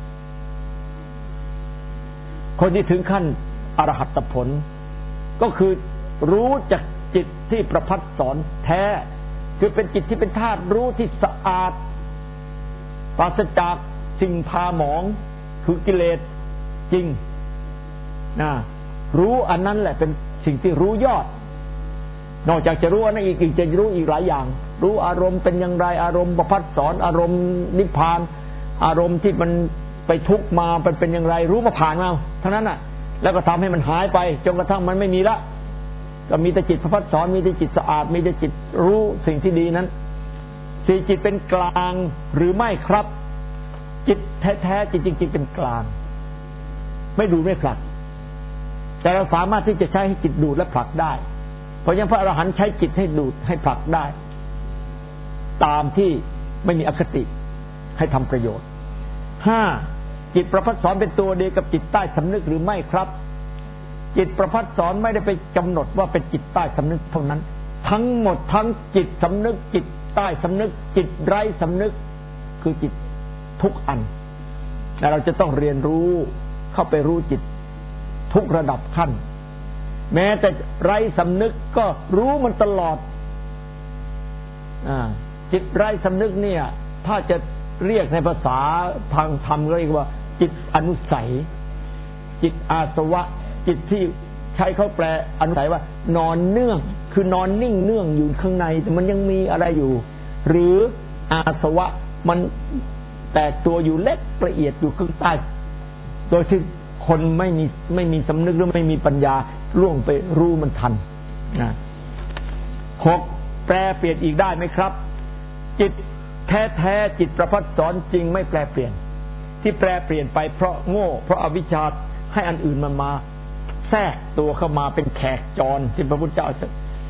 คนที่ถึงขั้นอรหัตผลก็คือรู้จักจิตที่ประภัสสรแท้คือเป็นจิตที่เป็นธาตุรู้ที่สะอาดปราศจากสิ่งพาหมองคือกิเลสจริงนะรู้อันนั้นแหละเป็นสิ่งที่รู้ยอดนอกจากจะรู้อันนั้นอีกอีกจะรู้อีกหลายอย่างรู้อารมณ์เป็นอย่างไรอารมณ์ประภัสสรอารมณ์นิพพานอารมณ์ที่มันไปทุกข์มาเป็นเป็นอย่างไรรู้มาผ่านมาเท่านั้นน่ะแล้วก็ทำให้มันหายไปจนกระทั่งมันไม่มีละก็มีแต่จิตประภัสสรมีแต่จิตสะอาดมีแต่จิตรู้สิ่งที่ดีนั้นสี่จิตเป็นกลางหรือไม่ครับจิตแท้ๆจิตจริงๆเป็นกลางไม่ดูไม่ผลักแต่เราสามารถที่จะใช้ให้จิตดูดและผลักได้เพราะฉะนั้นพระอรหันต์ใช้จิตให้ดูดให้ผลักได้ตามที่ไม่มีอคติให้ทำประโยชน์ห้าจิตประภัสสรเป็นตัวเดียวกับจิตใต้สำนึกหรือไม่ครับจิตประภัสสรไม่ได้ไปกำหนดว่าเป็นจิตใต้สำนึกเท่านั้นทั้งหมดทั้งจิตสำนึกจิตใต้สำนึกจิตไร้สำนึกคือจิตทุกอันและเราจะต้องเรียนรู้เข้าไปรู้จิตทุกระดับขั้นแม้แต่ไร้สำนึกก็รู้มันตลอดอ่าจิตไร้สำนึกเนี่ยถ้าจะเรียกในภาษาทางธรรมก็เรียกว่าจิตอนุสัยจิตอาสวะจิตที่ใช้เขาแปลอนุสัยว่านอนเนื่องคือนอนนิ่งเนื่องอยู่ข้างในแต่มันยังมีอะไรอยู่หรืออาสวะมันแตกตัวอยู่เล็กละเอียดอยู่ข้างใต้โดยที่คนไม่มีไม่มีสำนึกหรือไม่มีปัญญาล่วงไปรู้มันทันนะหกแปรเปลี่ยนอีกได้ไหมครับจิตแท้ๆจิตประภัสสรจริงไม่แปรเปลี่ยนที่แปรเปลี่ยนไปเพราะโง่เพราะอวิชชาให้อันอื่นมันมาแทรกตัวเข้ามาเป็นแขกจรที่พระพุทธเจ้า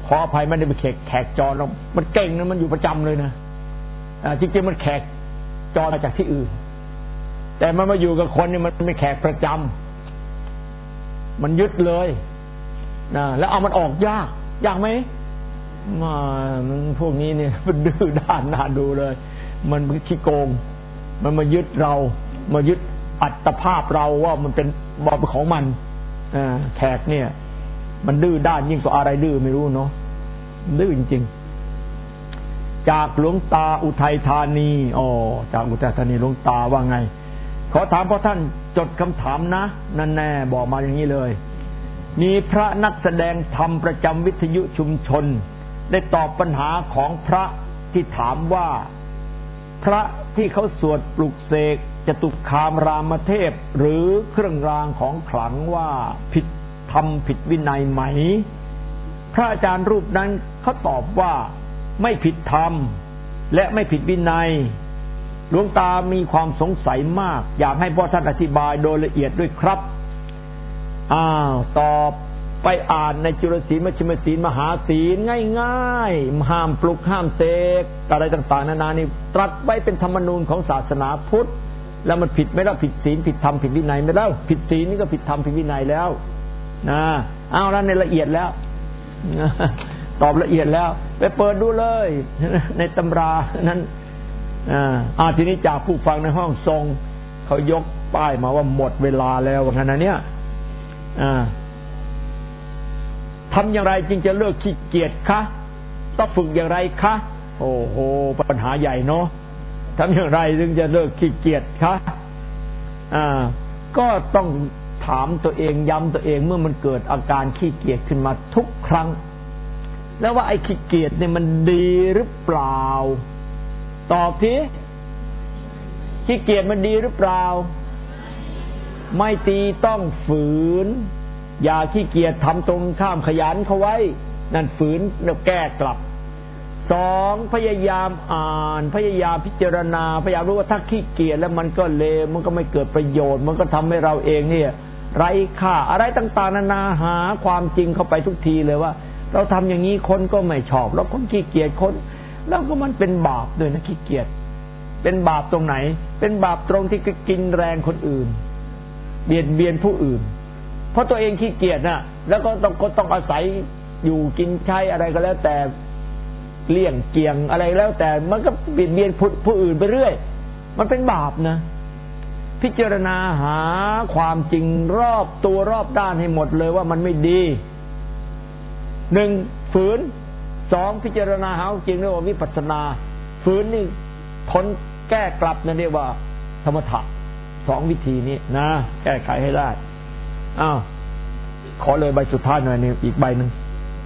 ขออภัยไม่ได้ไปแขกแขกจรหรอกมันเก่งนะมันอยู่ประจำเลยนะจริงๆมันแขกจรมาจากที่อื่นแต่มันมาอยู่กับคนนี่มันไม่แขกประจำมันยึดเลยนะแล้วเอามันออกยากยากไหมมามันพวกนี้เนี่ยมันดื้อด้านน่าดูเลยมันขี้โกงมันมายึดเรามายึดอัตภาพเราว่ามันเป็นบอบของมันแขกเนี่ยมันดื้อด้านยิ่งกว่าอะไรดื้อไม่รู้เนาะดื้อจริงๆจากหลวงตาอุทัยธานีอ๋อจากอุทัยธานีหลวงตาว่าไงขอถามพ่อท่านจดคำถามนะนั่นแน่บอกมาอย่างนี้เลยมีพระนักแสดงธรรมประจำวิทยุชุมชนได้ตอบปัญหาของพระที่ถามว่าพระที่เขาสวดปลุกเสกจตุคามรามเทพหรือเครื่องรางของขลังว่าผิดธรรมผิดวินัยไหมพระอาจารย์รูปนั้นเขาตอบว่าไม่ผิดธรรมและไม่ผิดวินัยหลวงตามีความสงสัยมากอยากให้พ่อท่านอธิบายโดยละเอียดด้วยครับอ้าวตอบไปอ่านในจุลศีลมัชฌิมศีลมหาศีลง่ายๆห้ามปลุกห้ามเสกอะไรต่างๆนานานี่ตรัสไว้เป็นธรรมนูญของศาสนาพุทธแล้วมันผิดไม่ได้ผิดศีลผิดธรรมผิดวินัยไม่ได้ผิดศีลนี่ก็ผิดธรรมผิดวินัยแล้วนะเอาแล้วในละเอียดแล้วตอบละเอียดแล้วไปเปิดดูเลยในตำรานั้นอ่าทีนี้จากผู้ฟังในห้องทรงเขายกป้ายมาว่าหมดเวลาแล้วว่างั้นนะเนี่ยอ่าทำอย่างไรจึงจะเลิกขี้เกียจคะต้องฝึกอย่างไรคะโอ้โหปัญหาใหญ่เนาะทำอย่างไรจึงจะเลิกขี้เกียจคะอ่าก็ต้องถามตัวเองย้ำตัวเองเมื่อมันเกิดอาการขี้เกียจขึ้นมาทุกครั้งแล้วว่าไอ้ขี้เกียจเนี่ยมันดีหรือเปล่าตอบทีขี้เกียจมันดีหรือเปล่าไม่ตีต้องฝืนอย่าขี้เกียจทำตรงข้ามขยันเขาไว้นั่นฝืนแล้วแก้กลับสองพยายามอ่านพยายามพิจารณาพยายามรู้ว่าถ้าขี้เกียจแล้วมันก็เลวมันก็ไม่เกิดประโยชน์มันก็ทำให้เราเองเนี่ยไร้ค่าอะไรต่างๆนานาหาความจริงเข้าไปทุกทีเลยว่าเราทำอย่างนี้คนก็ไม่ชอบแล้วคนขี้เกียจคนแล้วก็มันเป็นบาปด้วยนะขี้เกียจเป็นบาปตรงไหนเป็นบาปตรงที่กินแรงคนอื่นเบียดเบียนผู้อื่นเพราะตัวเองขี้เกียจน่ะแล้วก็ต้องก็ต้องอาศัยอยู่กินใช้อะไรก็แล้วแต่เลี่ยงเกี่ยงอะไรแล้วแต่มันก็เบียดเบียนผู้อื่นไปเรื่อยมันเป็นบาปนะพิจารณาหาความจริงรอบตัวรอบด้านให้หมดเลยว่ามันไม่ดีหนึ่งฝืนสองพิจารณาหาจริงเรียกว่าวิปัสสนาฝืนนี่ทนแก้กลับนั่นเรียกว่าธรรมถะสองวิธีนี้นะแก้ไขให้ได้อ้าวขอเลยใบสุดท้ายหน่อยนี่อีกใบหนึ่ง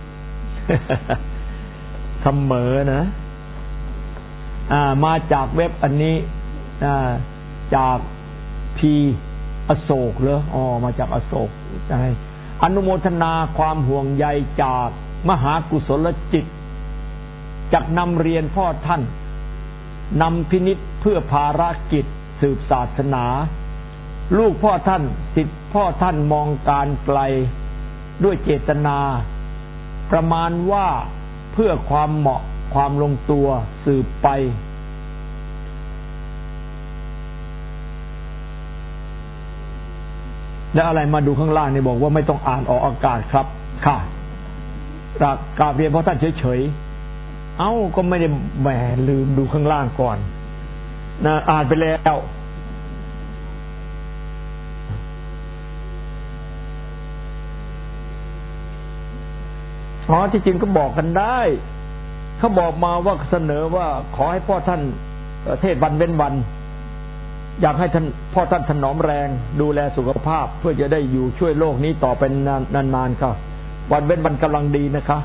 เสมอนะอ่ามาจากเว็บอันนี้อ่าจากพีอโศกเหรออ๋อมาจากอโศกใช่อนุโมทนาความห่วงใยจากมหากุศลจิตจักนำเรียนพ่อท่านนำพินิจเพื่อภารกิจสืบศาสนาลูกพ่อท่านศิษย์พ่อท่านมองการไกลด้วยเจตนาประมาณว่าเพื่อความเหมาะความลงตัวสืบไปแล้วอะไรมาดูข้างล่างนี่บอกว่าไม่ต้องอ่านออกอากาศครับค่ะกราบเรียนพ่อท่านเฉยๆเอ้าก็ไม่ได้แหมลืมดูข้างล่างก่อนนะอ่านไปแล้วอ๋อที่จริงก็บอกกันได้เขาบอกมาว่าเสนอว่าขอให้พ่อท่านเทศวันเว้นวันอยากให้ท่านพ่อท่านถนอมแรงดูแลสุขภาพเพื่อจะได้อยู่ช่วยโลกนี้ต่อเป็นนานๆครับวันเว้นวันกำลังดีนะคะ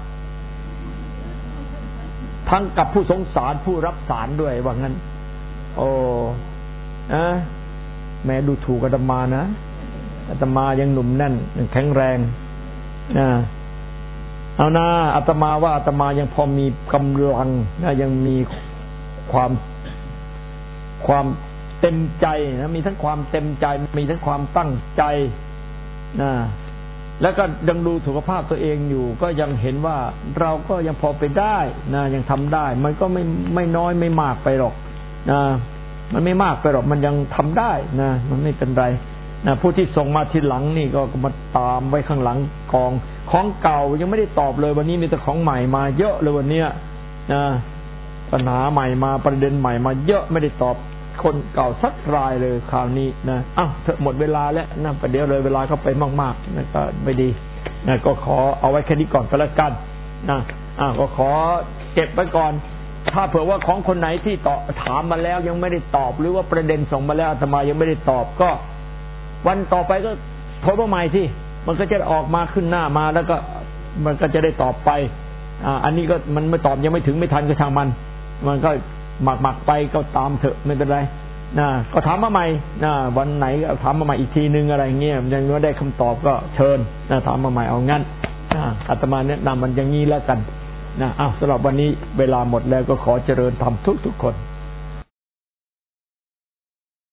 ทั้งกับผู้สงสารผู้รับสารด้วยว่างั้นโอ้อะแม่ดูถูกอาตมานะอาตมายังหนุ่มแน่นยังแข็งแรงนะเอานะอาตมาว่าอาตมายังพอมีกำลังนะยังมีความความเต็มใจนะมีทั้งความเต็มใจมีทั้งความตั้งใจนะแล้วก็ยังดูสุขภาพตัวเองอยู่ก็ยังเห็นว่าเราก็ยังพอไปได้นะยังทำได้มันก็ไม่ไม่น้อยไม่มากไปหรอกนะมันไม่มากไปหรอกมันยังทำได้นะมันไม่เป็นไรนะผู้ที่ส่งมาทีหลังนี่ก็มาตามไว้ข้างหลังกองของเก่ายังไม่ได้ตอบเลยวันนี้มีแต่ของใหม่มาเยอะเลยวันเนี้ยนะปัญหาใหม่มาประเด็นใหม่มาเยอะไม่ได้ตอบคนเก่าสักรายเลยคราวนี้นะอ้าวเถอะหมดเวลาแล้วนะประเดี๋ยวเลยเวลาเข้าไปมากๆนะก็ไม่ดีนะก็ขอเอาไว้แค่นี้ก่อนก็แล้วกันนะอ้าวก็ขอเก็บไว้ก่อนถ้าเผื่อว่าของคนไหนที่ตอบถามมาแล้วยังไม่ได้ตอบหรือว่าประเด็นส่งมาแล้วอาตมายังไม่ได้ตอบก็วันต่อไปก็โทรมาใหม่สิมันก็จะออกมาขึ้นหน้ามาแล้วก็มันก็จะได้ตอบไปอ่าอันนี้ก็มันไม่ตอบยังไม่ถึงไม่ทันก็ช่างมันมันก็หมักหมักไปก็ตามเถอะไม่เป็นไรนะก็ถามมาใหม่นะวันไหนถามมาใหม่อีกทีนึงอะไรเงี้ยยังไม่ได้คำตอบก็เชิญนะถามมาใหม่เอางั้นนะอาตมาแนะนำมันอย่างนี้แล้วกันนะอ้าวสำหรับวันนี้เวลาหมดแล้วก็ขอเจริญธรรมทุกทุกคน